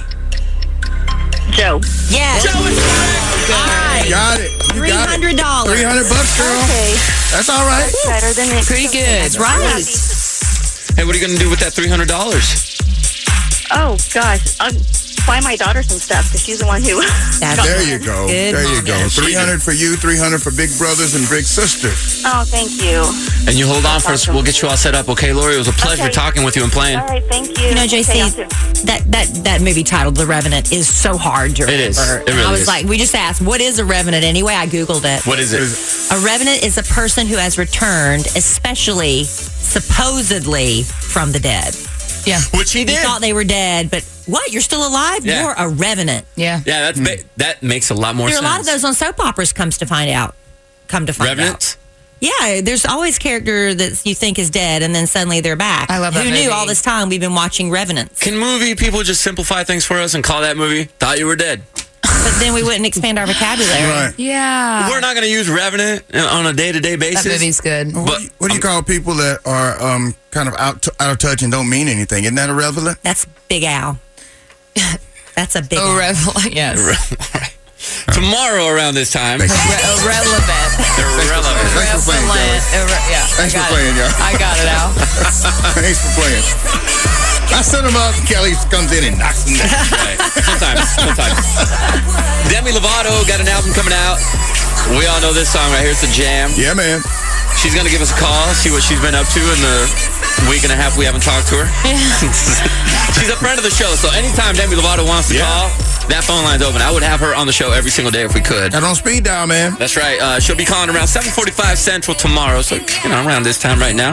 Joe. Yes. All right. You got it. You Three got it. hundred dollars. Three hundred bucks, girl. Okay. That's all right. That's better than it. Pretty good. That's right. Hey, what are you going to do with that three hundred dollars? Oh gosh. I'll buy my daughter some stuff because she's the one who. That's There you go. Good there you mom. go. Yeah, three hundred for you, three hundred for big brothers and big sisters. Oh, thank you. And you hold on for us. We'll get you all set up. Okay, Lori? It was a pleasure Okay. talking with you and playing. All right, thank you. You know, J C, Okay, I'll do- that, that, that movie titled The Revenant is so hard to It remember. is. It And really I was is. like, we just asked, what is a revenant anyway? I Googled it. What is it? A revenant is a person who has returned, especially supposedly from the dead. Yeah. Which he You did. thought they were dead, but what? You're still alive? Yeah. You're a revenant. Yeah. Yeah, that's ba- that makes a lot more There are a sense. lot of those on soap operas, comes to find out. Come to find Revenants? out. Yeah, there's always character that you think is dead, and then suddenly they're back. I love that Who knew movie. all this time we've been watching Revenants? Can movie people just simplify things for us and call that movie Thought You Were Dead? But then we wouldn't expand our vocabulary. Right. Yeah. We're not going to use Revenant on a day-to-day basis. That movie's good. What, But- do you, what do you call people that are um, kind of out, out of touch and don't mean anything? Isn't that irrelevant? That's Big Al. That's a big Oh, Al. revel- yes. Right. Tomorrow around this time. Re- irrelevant. Irrelevant. Thanks for playing, Irrelevant. Irre- yeah. Thanks I for got playing, it. y'all. I got it, Al. Thanks for playing. I set him up. Kelly comes in and knocks him down. Right. Sometimes. Sometimes. Demi Lovato got an album coming out. We all know this song right here. It's a jam. Yeah, man. She's going to give us a call, see what she's been up to in the week and a half we haven't talked to her. She's a friend of the show, so anytime Demi Lovato wants to Yeah. call, that phone line's open. I would have her on the show every single day if we could. Got on speed dial, man. That's right. Uh, she'll be calling around seven forty-five Central tomorrow, so, you know, around this time right now.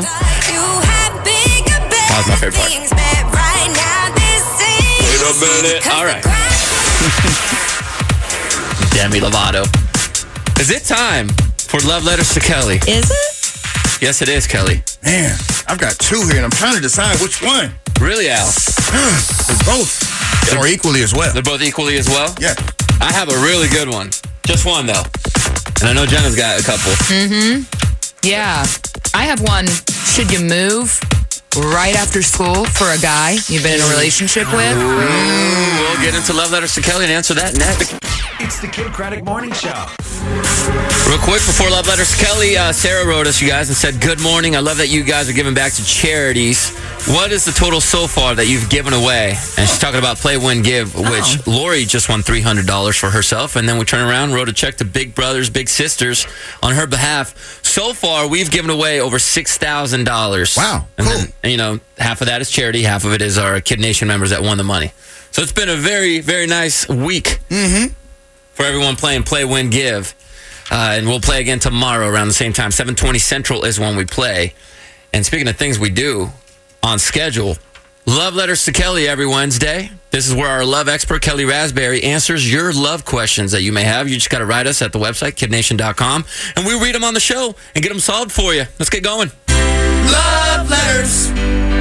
That's my favorite part. Wait a minute. All right. Demi Lovato. Is it time for Love Letters to Kelly? Is it? Yes, it is, Kelly. Man, I've got two here, and I'm trying to decide which one. Really, Al? They're both. Or equally as well. They're both equally as well? Yeah. I have a really good one. Just one, though. And I know Jenna's got a couple. Mm-hmm. Yeah. I have one. Should you move right after school for a guy you've been in a relationship with? Ooh, we'll get into Love Letters to Kelly and answer that next. It's the Kid Craddock Morning Show. Real quick, before Love Letters to Kelly, uh, Sarah wrote us, you guys, and said, good morning. I love that you guys are giving back to charities. What is the total so far that you've given away? And she's talking about Play, Win, Give, which Oh. Lori just won three hundred dollars for herself. And then we turn around, wrote a check to Big Brothers, Big Sisters on her behalf. So far, we've given away over six thousand dollars. Wow, And cool. then, you know, half of that is charity, half of it is our Kid Nation members that won the money. So it's been a very, very nice week Mm-hmm. for everyone playing Play, Win, Give. Uh, and we'll play again tomorrow around the same time. seven twenty Central is when we play. And speaking of things we do on schedule, Love Letters to Kelly every Wednesday. This is where our love expert, Kelly Raspberry, answers your love questions that you may have. You just got to write us at the website, kid nation dot com, and we read them on the show and get them solved for you. Let's get going. Love letters.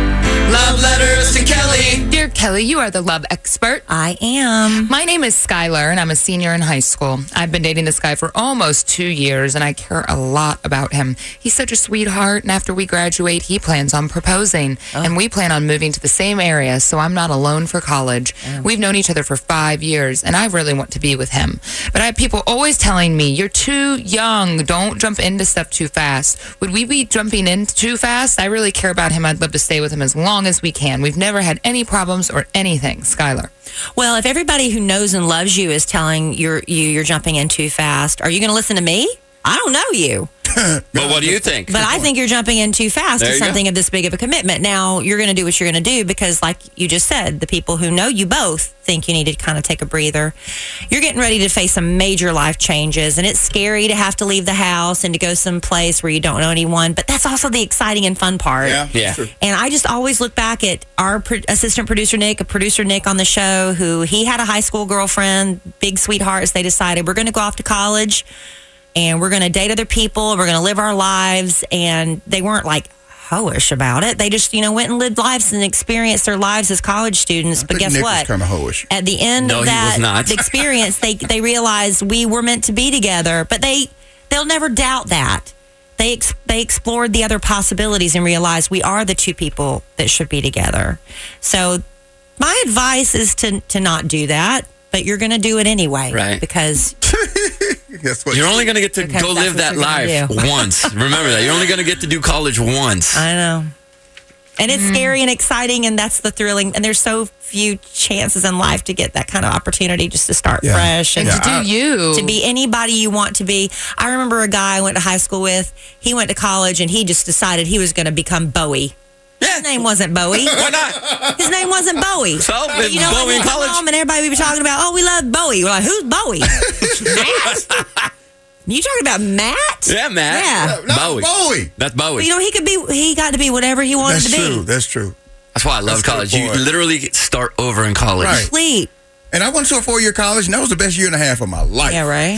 Love letters to Kelly. Dear Kelly, you are the love expert. I am. My name is Skylar, and I'm a senior in high school. I've been dating this guy for almost two years, and I care a lot about him. He's such a sweetheart, and after we graduate, he plans on proposing, oh. and we plan on moving to the same area, so I'm not alone for college. Oh. We've known each other for five years, and I really want to be with him. But I have people always telling me, you're too young. Don't jump into stuff too fast. Would we be jumping in too fast? I really care about him. I'd love to stay with him as long as we can. We've never had any problems or anything. Skylar. Well, if everybody who knows and loves you is telling you're, you you're jumping in too fast, are you going to listen to me? I don't know you. But what do you think? But I think you're jumping in too fast There to you something go. of this big of a commitment. Now, you're going to do what you're going to do because, like you just said, the people who know you both think you need to kind of take a breather. You're getting ready to face some major life changes, and it's scary to have to leave the house and to go someplace where you don't know anyone, but that's also the exciting and fun part. Yeah, Yeah. true. And I just always look back at our pro- assistant producer, Nick, a producer, Nick, on the show, who he had a high school girlfriend, big sweethearts. They decided we're going to go off to college and we're going to date other people. We're going to live our lives. And they weren't like hoish about it. They just, you know, went and lived lives and experienced their lives as college students. I But think guess Nick what? was kind of hoish. At the end No, of he that was not. experience, they, they realized we were meant to be together. But they, they'll never doubt that. They ex- they explored the other possibilities and realized we are the two people that should be together. So my advice is to to not do that, but you're going to do it anyway. Right. Because Guess what? You're only going to get to Because go that's live what that you're gonna life do. once. Remember that. You're only going to get to do college once. I know. And it's scary and exciting, and that's the thrilling. And there's so few chances in life to get that kind of opportunity just to start Yeah. fresh and And to do you. to be anybody you want to be. I remember a guy I went to high school with. He went to college, and he just decided he was going to become Bowie. His name wasn't Bowie. Why not? His name wasn't Bowie. So, But it's you know, Bowie in when we come college? home and everybody would be talking about, oh, we love Bowie. We're like, who's Bowie? Matt? You talking about Matt? Yeah, Matt. Yeah. No, Bowie. Bowie. That's Bowie. You know, he could be. He got to be whatever he wanted That's to be. true. That's true. That's why I love That's a college. good You boy. literally start over in college. Right. Sleep. And I went to a four-year college, and that was the best year and a half of my life. Yeah, right.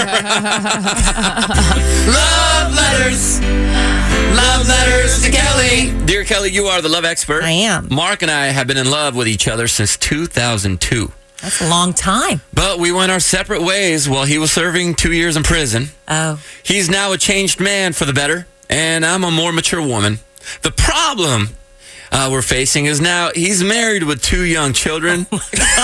Love letters. Love letters to Kelly. Dear Kelly, you are the love expert. I am. Mark and I have been in love with each other since two thousand two. That's a long time. But we went our separate ways while he was serving two years in prison. Oh. He's now a changed man for the better, and I'm a more mature woman. The problem uh, we're facing is now he's married with two young children. and,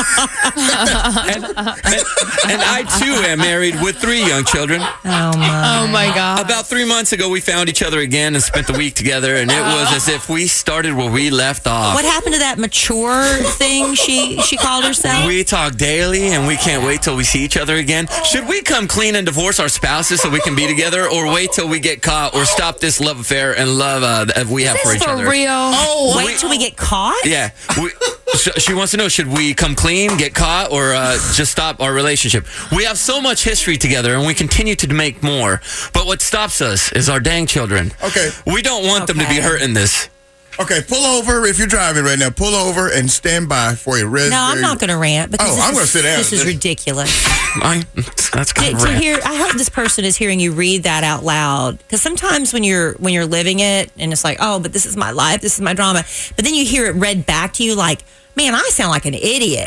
and, and I, too, am married with three young children. Oh, my. Oh, my God. About three months ago, we found each other again and spent the week together, and it was as if we started where we left off. What happened to that mature thing she, she called herself? We talk daily, and we can't wait till we see each other again. Should we come clean and divorce our spouses so we can be together, or wait till we get caught, or stop this love affair and love uh, that we have Is for this each for other? real? Oh, Wait we- till we get caught? Yeah. We, sh- she wants to know, should we come clean, get caught, or uh, just stop our relationship? We have so much history together, and we continue to make more. But what stops us is our dang children. Okay. We don't want them to be Okay. hurt in this. Okay, pull over if you're driving right now. Pull over and stand by for a red. No, I'm not going to rant because Oh, this I'm is, gonna sit down. This is ridiculous. I, that's to, kind of to rant. hear, I hope this person is hearing you read that out loud, because sometimes when you're when you're living it and it's like, oh, but this is my life, this is my drama, but then you hear it read back to you like, man, I sound like an idiot.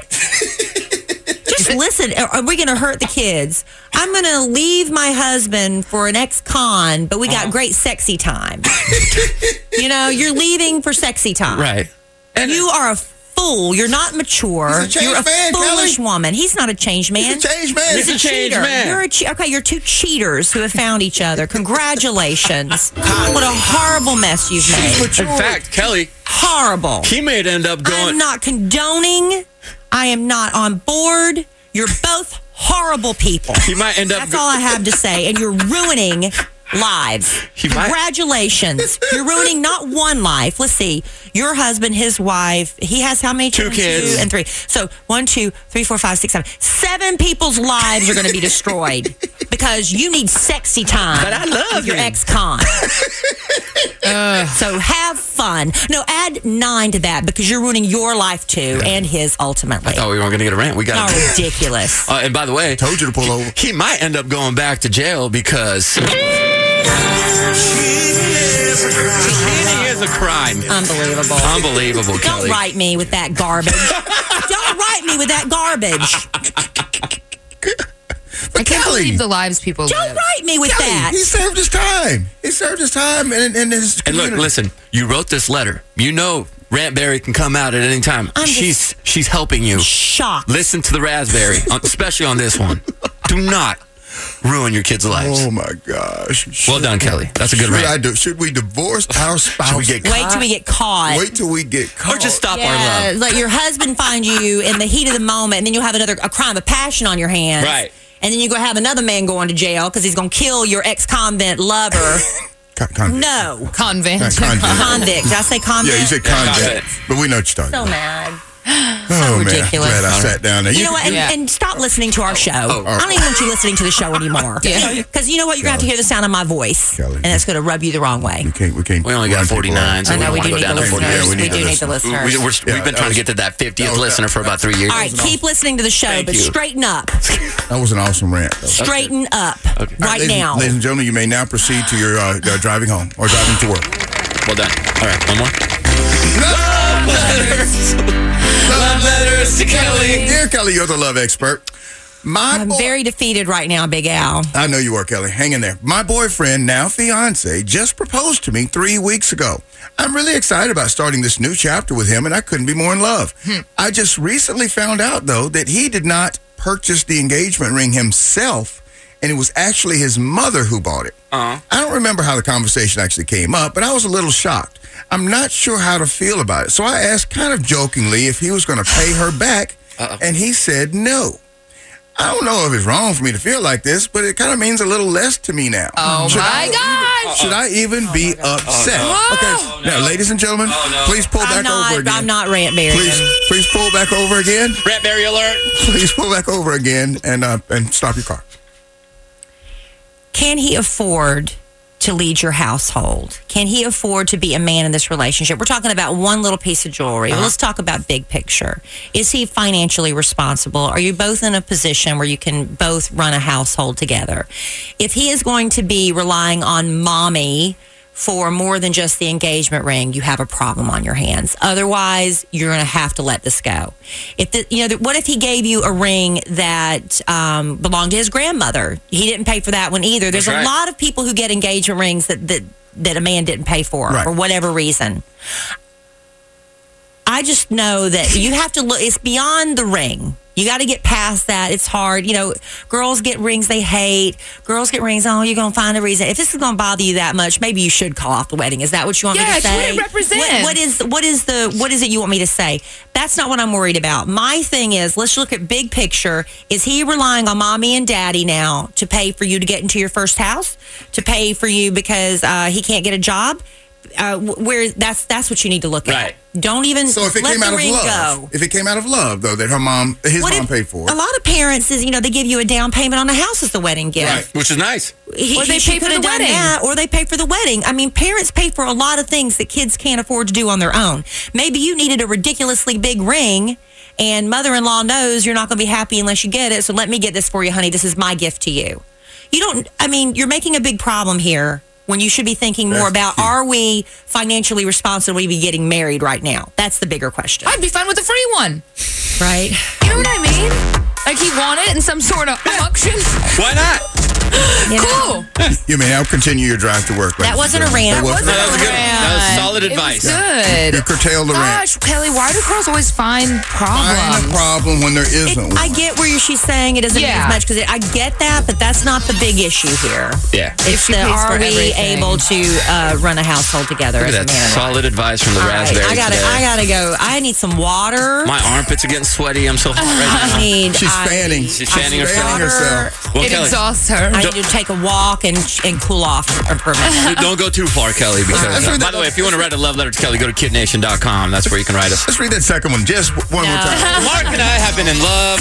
Just listen. Are are we going to hurt the kids? I'm going to leave my husband for an ex-con, but we got great sexy time. You know, you're leaving for sexy time. Right. And you are a fool. You're not mature. He's a changed You're a man, foolish Kelly. woman. He's not a changed man. He's a changed man. He's, He's a, a changed cheater. man. You're a che- okay. You're two cheaters who have found each other. Congratulations. What a horrible mess you've made. In fact, Kelly, Horrible. he may end up going. I'm not condoning. I am not on board. You're both horrible people. He might end up. That's all I have to say. And you're ruining lives. He might- Congratulations. You're ruining not one life. Let's see. Your husband, his wife, he has how many Two children? kids. Two and three. So one, two, three, four, five, six, seven. Seven people's lives are going to be destroyed because you need sexy time. But I love with your him. ex-con. So have fun. No, add nine to that because you're ruining your life too and his ultimately. I thought we weren't going to get a rant. We got oh, ridiculous. Uh, and by the way, told you to pull over. He might end up going back to jail because cheating is a crime. Unbelievable. Unbelievable, Don't Kelly. write me with that garbage. Don't write me with that garbage. I can't Kelly, believe the lives people Don't live. write me with Kelly, that. He served his time. He served his time in, in his And community. look, listen, you wrote this letter. You know Rantberry can come out at any time. I'm just she's she's helping you. Shocked. Listen to the Raspberry, on- especially on this one. Do not ruin your kids' lives. Oh my gosh! Should, Well done, Kelly. That's a good should rant. I do? Should we divorce our spouse? Should we get Wait till we get caught. Wait till we get caught. Or just stop our Yeah, love. let your husband find you in the heat of the moment, and then you'll have another a crime of passion on your hands. Right. And then you go have another man going to jail because he's going to kill your ex-convent lover. Con- convict. No. Convent. Con- convict. Convict. Did I say convict? Yeah, you said Yeah, convict, convict. but we know what you're talking So about. mad. Oh, ridiculous. man. Glad I sat down there. You know what? And, Yeah. and stop listening to our show. Oh. I don't even want you listening to the show anymore. Yeah. Because you know what? You're going to have to hear the sound of my voice. Kelly. And that's going to rub you the wrong way. We can't. We can't. We only got run people forty-nine, out. so I know we don't do wanna need go the down to listeners. Yeah, we we need do to need the listen. We, listeners. we, we're, Yeah, we've been that trying was- to get to that fiftieth that was- listener for about three years. All right, keep listening to the show, Thank but you. straighten up. That was an awesome rant. Though. Straighten up right ladies, now. ladies and gentlemen, you may now proceed to your uh, uh, driving home or driving to work. Well done. All right, one more. Love letters. Love letters to Kelly. Dear Kelly, you're the love expert. My I'm boy- very defeated right now, Big Al. I know you are, Kelly. Hang in there. My boyfriend, now fiance, just proposed to me three weeks ago. I'm really excited about starting this new chapter with him, and I couldn't be more in love. I just recently found out, though, that he did not purchase the engagement ring himself, and it was actually his mother who bought it. Uh-huh. I don't remember how the conversation actually came up, but I was a little shocked. I'm not sure how to feel about it. So I asked kind of jokingly if he was going to pay her back, Uh-oh. and he said no. I don't know if it's wrong for me to feel like this, but it kind of means a little less to me now. Oh, Should my I, gosh. Should I even be upset? no. Okay, Oh, now, ladies and gentlemen, Oh, no. please pull back I'm not, over again. I'm not rant berry. Please, please pull back over again. Rantberry alert. Please pull back over again and uh, and stop your car. Can he afford to lead your household? Can he afford to be a man in this relationship? We're talking about one little piece of jewelry. Uh-huh. Well, let's talk about big picture. Is he financially responsible? Are you both in a position where you can both run a household together? If he is going to be relying on mommy for more than just the engagement ring, you have a problem on your hands. Otherwise, you're going to have to let this go. If the, you know, what if he gave you a ring that um, belonged to his grandmother? He didn't pay for that one either. There's That's right. a lot of people who get engagement rings that that, that a man didn't pay for Right. for whatever reason. I just know that you have to look. It's beyond the ring. You got to get past that. It's hard. You know, girls get rings they hate. Girls get rings. Oh, you're going to find a reason. If this is going to bother you that much, maybe you should call off the wedding. Is that what you want Yeah, me to it's say? what it represents. What, what is what is the what is it you want me to say? That's not what I'm worried about. My thing is, let's look at big picture. Is he relying on mommy and daddy now to pay for you to get into your first house? To pay for you because uh, he can't get a job? Uh, where that's that's what you need to look Right. at. Don't even So if it let came the out of ring love, go. if it came out of love, though, that her mom, his What mom if- paid for it. A lot of parents is, you know, they give you a down payment on a house as the wedding gift. Right. Which is nice. He, Or they she pay for could have the done wedding. that, or they pay for the wedding. I mean, parents pay for a lot of things that kids can't afford to do on their own. Maybe you needed a ridiculously big ring, and mother-in-law knows you're not going to be happy unless you get it. So let me get this for you, honey. This is my gift to you. You don't. I mean, you're making a big problem here when you should be thinking more That's about: key. are we financially responsible to be getting married right now? That's the bigger question, I'd be fine with a free one. right? You know what I mean? Like he won it in some sort of auction. Why not? You know? Cool. You may now continue your drive to work. That ladies and wasn't a gentlemen. rant. That wasn't No, that was a good. That was solid It was advice. good. You curtailed the rant. Gosh, Kelly, why do girls always find problems? Find a problem when there It, isn't I one. get where she's saying it doesn't mean Yeah. as much because I get that, but that's not the big issue here. Yeah. It's she the pays are for we everything. able to uh, run a household together Look as at a that man and wife? solid advice from the All right, Raspberry I gotta, today. I gotta go. I need some water. My armpits are getting sweaty. I'm so hot right I now. need. She's I fanning. need- She's I fanning need herself. water. herself. Well, It Kelly, exhausts her. I need to take a walk and and cool off for a minute. don't go too far, Kelly. Because Let's uh, read by that- the way, if you want to write a love letter to Kelly, go to kid nation dot com. That's where you can write us. Let's read that second one just one more No. time. Mark and I have been in love.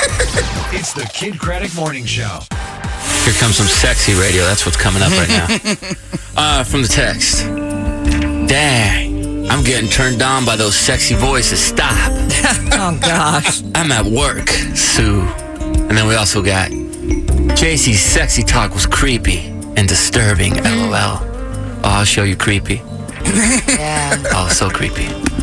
It's the Kid Craddock Morning Show. Here comes some sexy radio. That's what's coming up right now. Uh, from the text. Dang. I'm getting turned on by those sexy voices. Stop. Oh, gosh. I'm at work, Sue. And then we also got J C's sexy talk was creepy and disturbing, LOL. Oh, I'll show you creepy. Yeah. Oh, so creepy.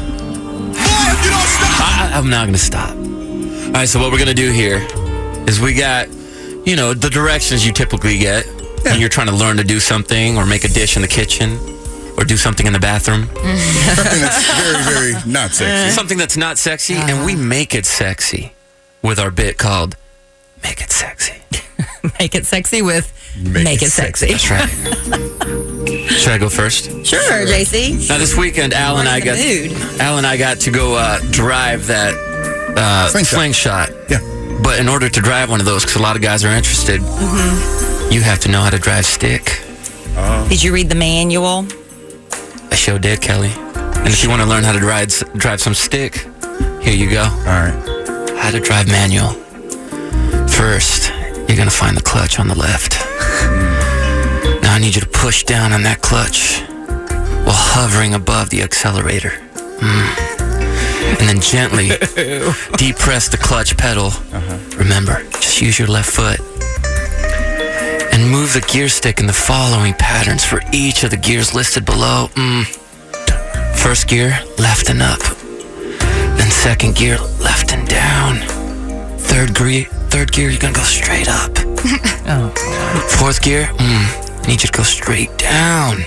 I, I'm not going to stop. All right, so what we're going to do here is we got, you know, the directions you typically get when you're trying to learn to do something or make a dish in the kitchen or do something in the bathroom. Something that's very, very not sexy. Something that's not sexy, and we make it sexy with our bit called Make It Sexy. Make it sexy with Make, Make it It Sexy. That's right. Should I go first? Sure, J C. Now, this weekend, Al and I got Al and I got to go uh, drive that uh, slingshot. slingshot. Yeah. But in order to drive one of those, because a lot of guys are interested, Mm-hmm. you have to know how to drive stick. Uh, Did you read the manual? I sure did, Kelly. And if you want to learn how to drive drive some stick, here you go. All right. How to drive manual. First, you're going to find the clutch on the left. Now I need you to push down on that clutch while hovering above the accelerator. Mm. And then gently depress the clutch pedal. Uh-huh. Remember, just use your left foot. And move the gear stick in the following patterns for each of the gears listed below. Mm. First gear, left and up. Then second gear, left and down. Third gear, third gear, you're gonna go straight up. Oh. Fourth gear, mm, I need you to go straight down.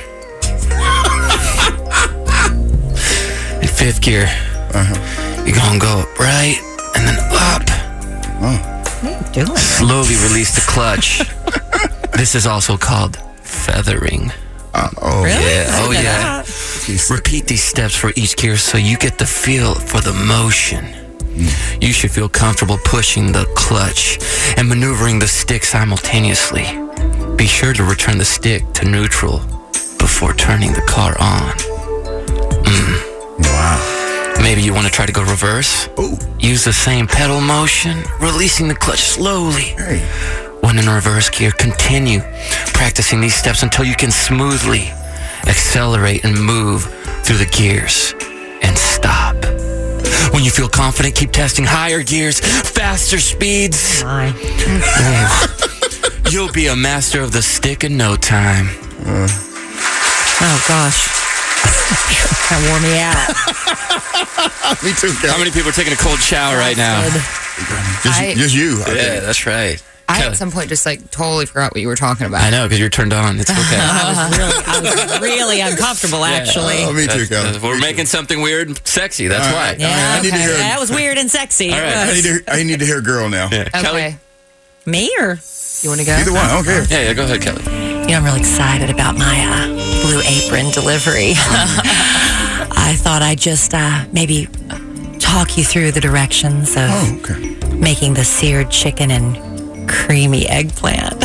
And fifth gear, Uh-huh. you're gonna go right and then up. Oh. What are you doing? Slowly release the clutch. This is also called feathering. Uh, oh, Really? Yeah. I Oh, didn't know yeah. that. Repeat these steps for each gear so you get the feel for the motion. You should feel comfortable pushing the clutch and maneuvering the stick simultaneously. Be sure to return the stick to neutral before turning the car on. Mm. Wow. Maybe you want to try to go reverse? Ooh. Use the same pedal motion, releasing the clutch slowly. Hey. When in reverse gear, continue practicing these steps until you can smoothly accelerate and move through the gears and stop. When you feel confident, keep testing higher gears, faster speeds. My. You'll be a master of the stick in no time. Uh. Oh, gosh. That wore me out. Me too, Cal. How many people are taking a cold shower right now? Just, I- just you. I Yeah, think. that's right. I Kelly. at some point just like totally forgot what you were talking about. I know, because you're turned on. It's okay. I was really, I was really uncomfortable, actually. Oh, me too, That's- Cal. that's- We're making something weird and sexy. That's All why. right. Yeah, I need to okay. hear- That was weird and sexy. All It right. I was. need to. I need to hear girl now. Yeah. Kelly? Okay. Me or? You want to go? Either one. I don't care. Yeah, yeah, go ahead, Kelly. You know, I'm really excited about my uh, Blue Apron delivery. I thought I'd just uh, maybe talk you through the directions of Oh, okay. making the seared chicken and creamy eggplant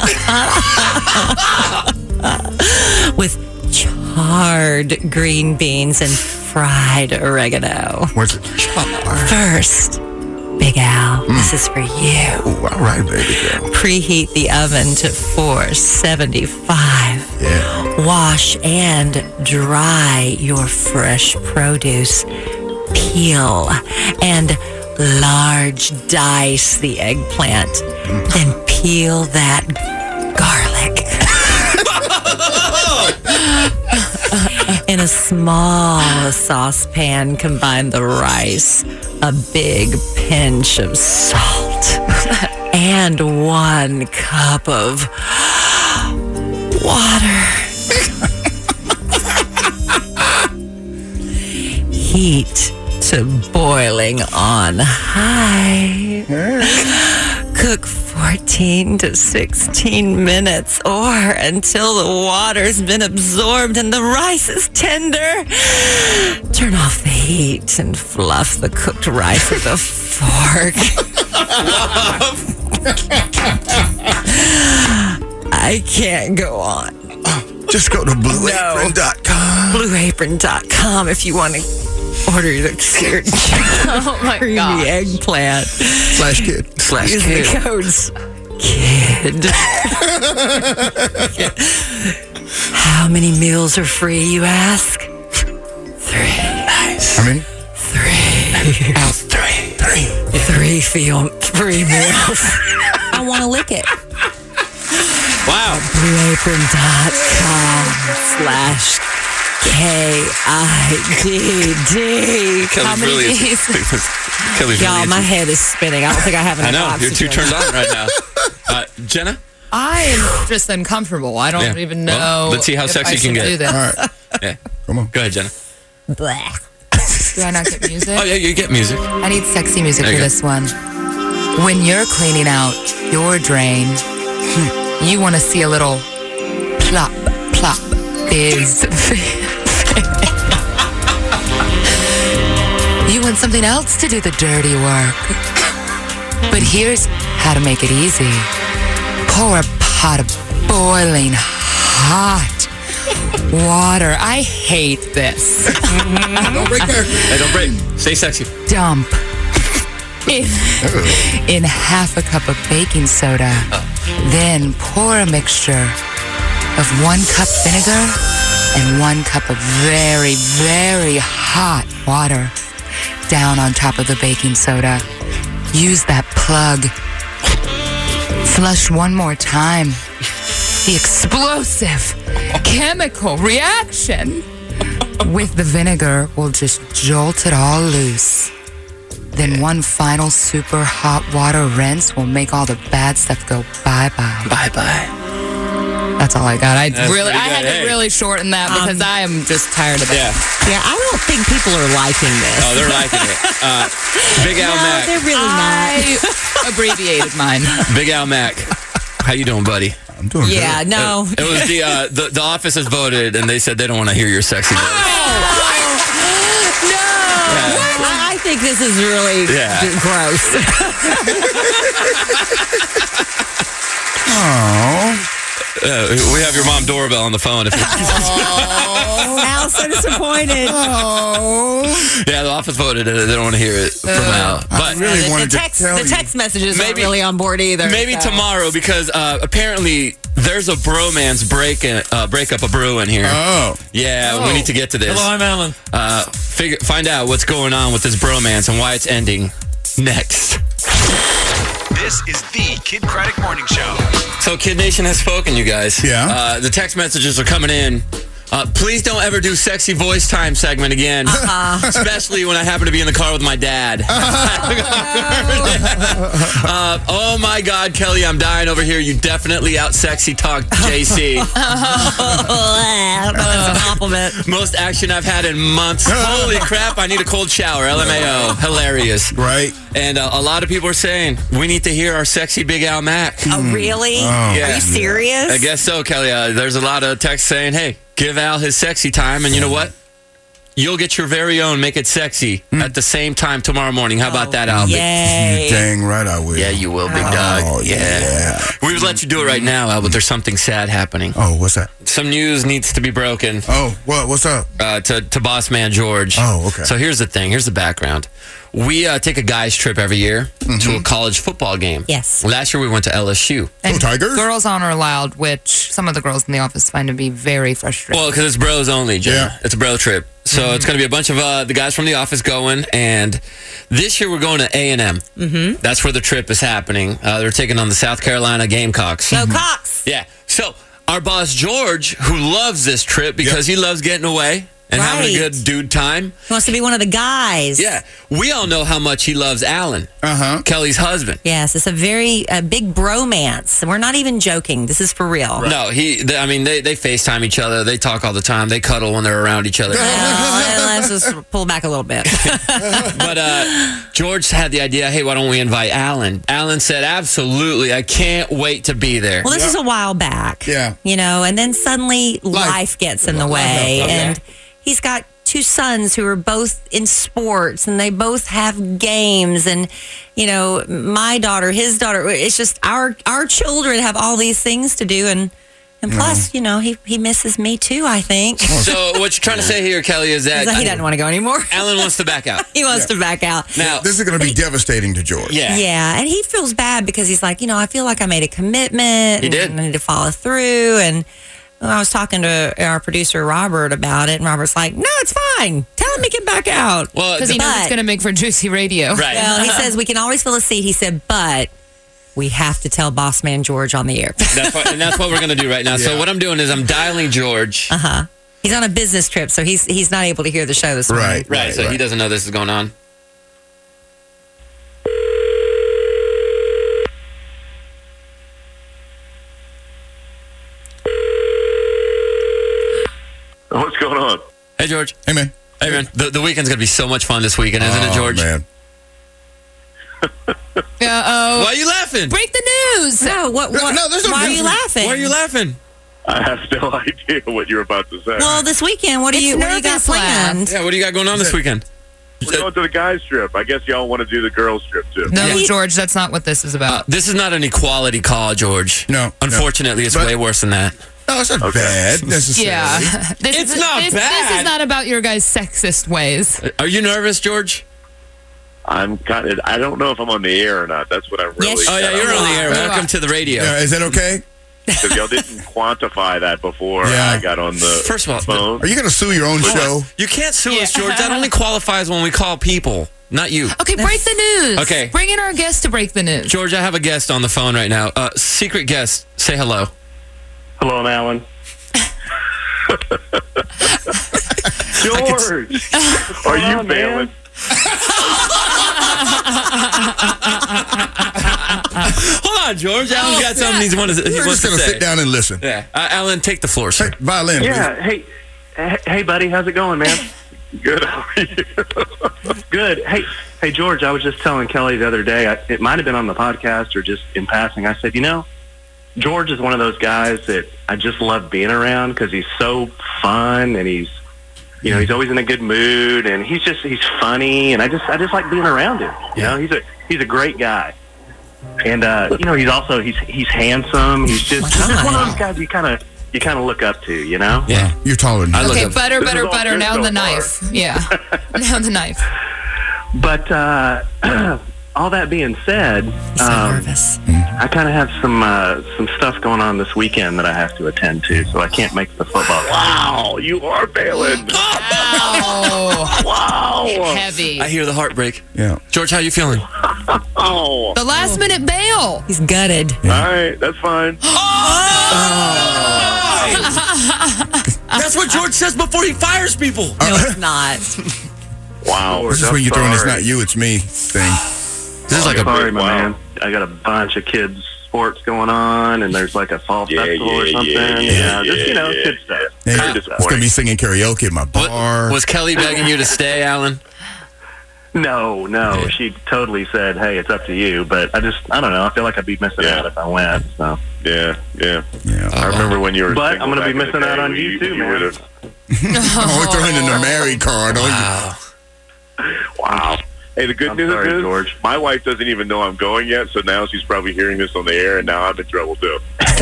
with charred green beans and fried oregano. What's it? First, Big Al, this is for you. Ooh, all right, baby girl. Preheat the oven to four seventy-five. Yeah. Wash and dry your fresh produce. Peel and large dice the eggplant. Then peel that garlic. In a small saucepan, combine the rice, a big pinch of salt, and one cup of water. Heat to boiling on high. Cook fourteen to sixteen minutes or until the water's been absorbed and the rice is tender. Turn off the heat and fluff the cooked rice with a fork. I can't go on. Just go to blue apron dot com. blue apron dot com if you want to order the seared Oh my creamy god. eggplant. Slash kid. Slash Use kid. the codes kid. How many meals are free, you ask? Three. feel free meals. I want to lick it. Wow. Blueapron.com slash K I D D. Kelly's really Kelly's Y'all, really my head is spinning. I don't think I have I enough know. You're too oxygen. turned on right now. Uh, Jenna? I'm just uncomfortable. I don't Yeah. even know. Well, let's see how if sexy I you can should get. do this. All right. Yeah. Come on. Go ahead, Jenna. Blah. Do I not get music? Oh, yeah, you get music. I need sexy music There for you go. this one. When you're cleaning out your drain, you want to see a little plop, plop, fizz. You want something else to do the dirty work. But here's how to make it easy. Pour a pot of boiling hot water. I hate this. Don't break there. Hey, don't break. Stay sexy. Dump in, in half a cup of baking soda. Then pour a mixture of one cup vinegar and one cup of very, very hot water down on top of the baking soda. Use that plug. Flush one more time. The explosive chemical reaction with the vinegar will just jolt it all loose. Then one final super hot water rinse will make all the bad stuff go bye-bye. Bye-bye. That's all I got. I That's really, I pretty had good. to Hey. really shorten that because I am just tired of it. Yeah. Yeah, I don't think people are liking this. Oh, they're liking it. Uh, Big Al no, Mac. they're really not. I abbreviated mine. Big Al Mac. How you doing, buddy? I'm doing Yeah, good. no. It, it was the, uh, the the office has voted, and they said they don't want to hear your sexy voice. No! I, I think this is really Yeah. d- gross. Oh. Uh, we have your mom doorbell on the phone. If Al's so disappointed. Oh. yeah, the office voted, and they don't want to hear it from Al. I But really the, wanted the to text, tell the you. text messages aren't Maybe- really on board either. maybe so. tomorrow, because uh, apparently there's a bromance break uh, breakup a brew in here. Oh. Yeah, we need to get to this. Hello, I'm Alan. Uh, figure, find out what's going on with this bromance and why it's ending next. This is the Kid Craddock Morning Show. So Kid Nation has spoken, you guys. Yeah. Uh, the text messages are coming in. Uh, please don't ever do sexy voice time segment again. Uh-huh. Especially when I happen to be in the car with my dad. uh, oh my God, Kelly, I'm dying over here. You definitely out sexy talk J C. I don't know if that's a compliment. Most action I've had in months. Holy crap, I need a cold shower. L M A O. Hilarious. Right. And uh, a lot of people are saying, we need to hear our sexy Big Al Mac. Oh, really? Oh, Yeah. Are you serious? I guess so, Kelly. Uh, there's a lot of texts saying, hey, give Al his sexy time. And you know what? You'll get your very own Make It Sexy at the same time tomorrow morning. How about that, Al? Yay. Dang right I will. Yeah, you will, big dog. Oh, yeah. We would let you do it right now, Al, but there's something sad happening. Oh, what's that? Some news needs to be broken Oh, what? What's up? uh, to, to boss man George. Oh, okay. So here's the thing. Here's the background. We uh, take a guys trip every year to a college football game. Yes. Last year we went to L S U. And Oh, Tigers? Girls on are allowed, which some of the girls in the office find to be very frustrating. Well, because it's bros only, Jenna. Yeah. It's a bro trip. So it's going to be a bunch of uh, the guys from the office going. And this year we're going to A and M. Mm-hmm. That's where the trip is happening. Uh, they're taking on the South Carolina Gamecocks. Go Cox. Yeah. So our boss, George, who loves this trip because he loves getting away and having a Right. good dude time. He wants to be one of the guys. Yeah. We all know how much he loves Alan, Uh-huh. Kelly's husband. Yes, it's a very uh, big bromance. And we're not even joking. This is for real. No, he. They, I mean, they they FaceTime each other. They talk all the time. They cuddle when they're around each other. Well, let's just pull back a little bit. But uh, George had the idea. Hey, why don't we invite Alan? Alan said, "Absolutely, I can't wait to be there." Well, this is a while back. Yeah. You know, and then suddenly life, gets in the way. Okay. And he's got two sons who are both in sports and they both have games. And, you know, my daughter, his daughter, it's just our our children have all these things to do. And, and plus, you know, he, he misses me too, I think. So what you're trying to say here, Kelly, is that He's like, he doesn't want to go anymore. Alan wants to back out. He wants to back out. Now, This is going to be devastating to George. yeah, Yeah, and he feels bad because he's like, you know, I feel like I made a commitment. He did. And I need to follow through. And Well, I was talking to our producer, Robert, about it, and Robert's like, no, it's fine. Tell him to get back out. Well, Because he knows it's going to make for juicy radio. Right. Well, he says we can always fill a seat. He said, but we have to tell Boss Man George on the air. That's what, and that's what we're going to do right now. So Yeah. what I'm doing is I'm dialing George. Uh-huh. He's on a business trip, so he's he's not able to hear the show this morning. Right. Right, so he doesn't know this is going on. What's going on? Hey, George. Hey, man. Hey, man. The, the weekend's going to be so much fun this weekend, isn't it, Oh, George? man. Uh-oh. Why are you laughing? Break the news. No, what, what, no, there's no why are news. you laughing? Why are you laughing? I have no idea what you're about to say. Well, this weekend, what do It's you what do you got nervous laugh. planned? Yeah, what do you got going on this weekend? We're going to the guys' trip. I guess y'all want to do the girls' trip, too. No, Yeah. George, that's not what this is Uh, about. this is not an equality call, George. No, Unfortunately, no. it's But- way worse than that. No, it's not Okay. bad necessarily. yeah. This It's is, not this, bad. This is not about your guys' sexist ways. Are you nervous, George? I'm kind of, I don't know if I'm on the air or not. That's what I'm really. Yes, Oh, yeah, kinda- you're on the air. You Welcome are. to the radio. Yeah, is that okay? Because y'all didn't quantify that before Yeah. I got on the First of all, phone. Are you going to sue your own show? You can't sue us, Yeah. George. That only qualifies when we call people, not you. Okay, break the news. Okay. Bring in our guest to break the news. George, I have a guest on the phone right now. Uh, secret guest. Say hello. Hello, I'm Alan. George, are you bailing? Hold on, George. Alan's got something he's wants to, he We're wants just to going to say. sit down and listen. Yeah. Uh, Alan, take the floor, sir. Hey, violin. Yeah. Hey, hey, hey, buddy. How's it going, man? Good. How are you? Good. Hey, hey, George. I was just telling Kelly the other day. I, it might have been on the podcast or just in passing. I said, you know, George is one of those guys that I just love being around because he's so fun and he's, you know, he's always in a good mood and he's just he's funny and I just I just like being around him. You know, he's a he's a great guy. And uh, you know, he's also he's he's handsome. He's just, he's just one of those guys you kind of you kind of look up to. You know. Yeah. You're taller than I me. look Okay, up- butter, This butter, is all butter. good Now so the far. knife. Yeah. Now the knife. But uh, all that being said, He's so um, nervous. I kind of have some uh, some stuff going on this weekend that I have to attend to, so I can't make the football. Wow, you are bailing. Oh, Wow. heavy. I hear the heartbreak. Yeah. George, how you feeling? Oh. The last minute bail. He's gutted. All right, that's fine. That's what George says before he fires people. No, it's not. Wow. This is I'm when you're throwing this sorry. not you, it's me thing. This is like a Sorry, big my wow. man. I got a bunch of kids sports going on, and there's like a fall Yeah, festival or yeah, something. yeah, Yeah, yeah, just you know, yeah, kid stuff. Hey, Very it's going to be singing karaoke at my What- bar. was Kelly begging you to stay, Alan? No, no, Yeah. she totally said, "Hey, it's up to you." But I just, I don't know. I feel like I'd be missing Yeah. out if I went. So, Yeah, yeah. yeah. I remember when you were. but single I'm going to back be in the missing out day, on you too, man. would've- Oh, we're throwing in the married card. Oh, Wow. Wow. Hey, the good I'm news sorry, is, George. my wife doesn't even know I'm going yet, so now she's probably hearing this on the air, and now I'm in trouble too.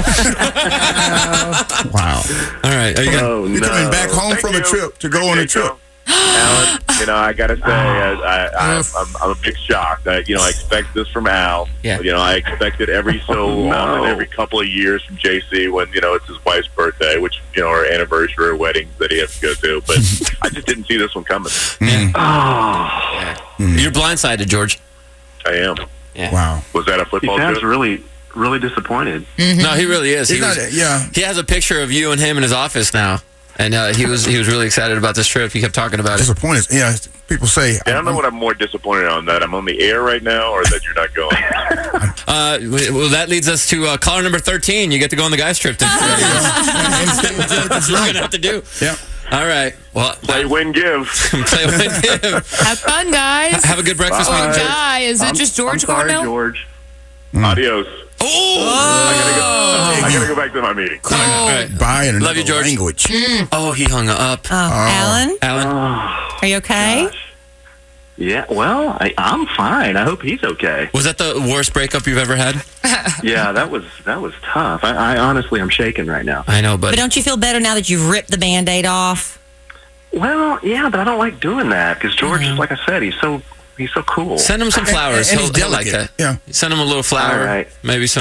wow. All right. Are you gonna, Oh You're no! coming back home Thank from a you. trip to go on a trip. Alan, you know, I gotta say, I, I, I, I'm, I'm a bit shocked. I, you know, I expect this from Al. Yeah. You know, I expect it every so Oh, no. often, every couple of years from J C when, you know, it's his wife's birthday, which, you know, or anniversary or weddings that he has to go to. But I just didn't see this one coming. yeah. Oh, You're blindsided, George. I am. Yeah. Wow. Was that a he football sounds joke? really, really disappointed. No, he really is. He, He's not, was- yeah. he has a picture of you and him in his office now, and uh, he was he was really excited about this trip. He kept talking about it. Disappointed. Yeah. People say. I don't know what I'm more disappointed on, that I'm on the air right now or that you're not going. Uh, well, that leads us to uh, caller number thirteen. You get to go on the guys trip. That's what you're going to have to do. Yeah. All right. Well, Play, win, give. play with him. Have fun, guys. Have a good breakfast Or meeting. die. Is it I'm, just George I'm sorry, Cornell? George. Adios. Oh! I gotta go. I gotta go back to my meeting. All right. Buy in Love you, another George. language. Oh, he hung up. Oh, Alan, Alan? are you okay? Gosh. Yeah, well, I, I'm fine. I hope he's okay. Was that the worst breakup you've ever had? Yeah, that was that was tough. I, I honestly, I'm shaking right now. I know, But but don't you feel better now that you've ripped the Band-Aid off? Well, yeah, but I don't like doing that because George, like I said, he's so he's so cool. send him some flowers. And he'll, he's he'll like delicate. that. Yeah. Send him a little flower. All right. Maybe some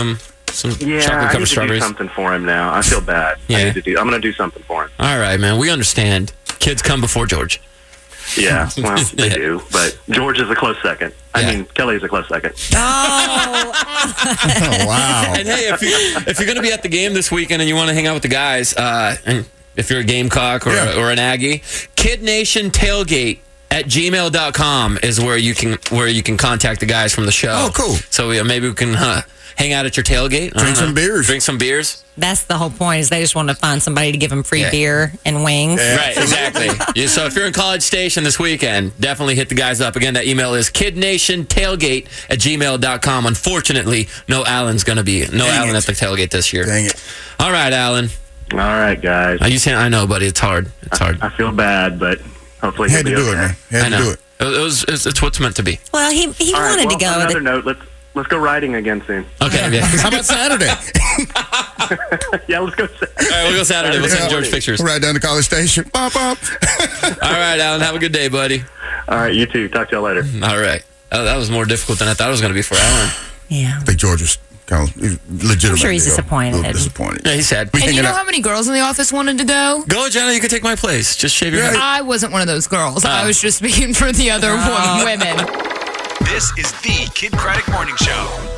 some Yeah, chocolate I covered need to strawberries. do something for him now. I feel bad. Yeah. I need to do. I'm going to do something for him. All right, man. We understand. Kids come before George. Yeah, well, they do. But George is a close second. I Yeah. mean, Kelly is a close second. Oh, Oh, wow. And hey, if you if you're going to be at the game this weekend and you want to hang out with the guys, uh, and if you're a Gamecock or Yeah. or an Aggie, Kid Nation Tailgate at gmail dot com is where you can where you can contact the guys from the show. Oh, cool. So yeah, maybe we can uh, hang out at your tailgate. I Drink don't some know. beers. Drink some beers. that's the whole point. Is they just want to find somebody to give them free Yeah. beer and wings. Yeah. Right, exactly. Yeah, so if you're in College Station this weekend, definitely hit the guys up. Again, that email is kidnationtailgate at gmail dot com. Unfortunately, no Alan's going to be, no Dang Alan it. at the tailgate this year. Dang it. All right, Alan. All right, guys. Are you saying, I know, buddy, it's hard. It's hard. I feel bad, but hopefully Had he'll to be do it, okay. man. Had I to know. do it. It was, it's, it's what's meant to be. Well, he he All right, wanted well, to go. on with another it. note, let's let's go riding again soon. Okay, yeah. How about Saturday? Yeah, let's go. All right, we'll go Saturday. We'll send George pictures. Right down to College Station. Bop, bop. All right, Alan, have a good day, buddy. All right, you too. Talk to y'all later. All right. Oh, that was more difficult than I thought it was going to be for Alan. Yeah. I think George was kind of legitimate. I'm sure he's disappointed. A little disappointed. Yeah, he said. We And you hanging know out. how many girls in the office wanted to go? Go, Jenna, you can take my place. Just shave your Yeah. head. I wasn't one of those girls. I Oh. was just speaking for the other wo- women. This is the Kid Craddock Morning Show.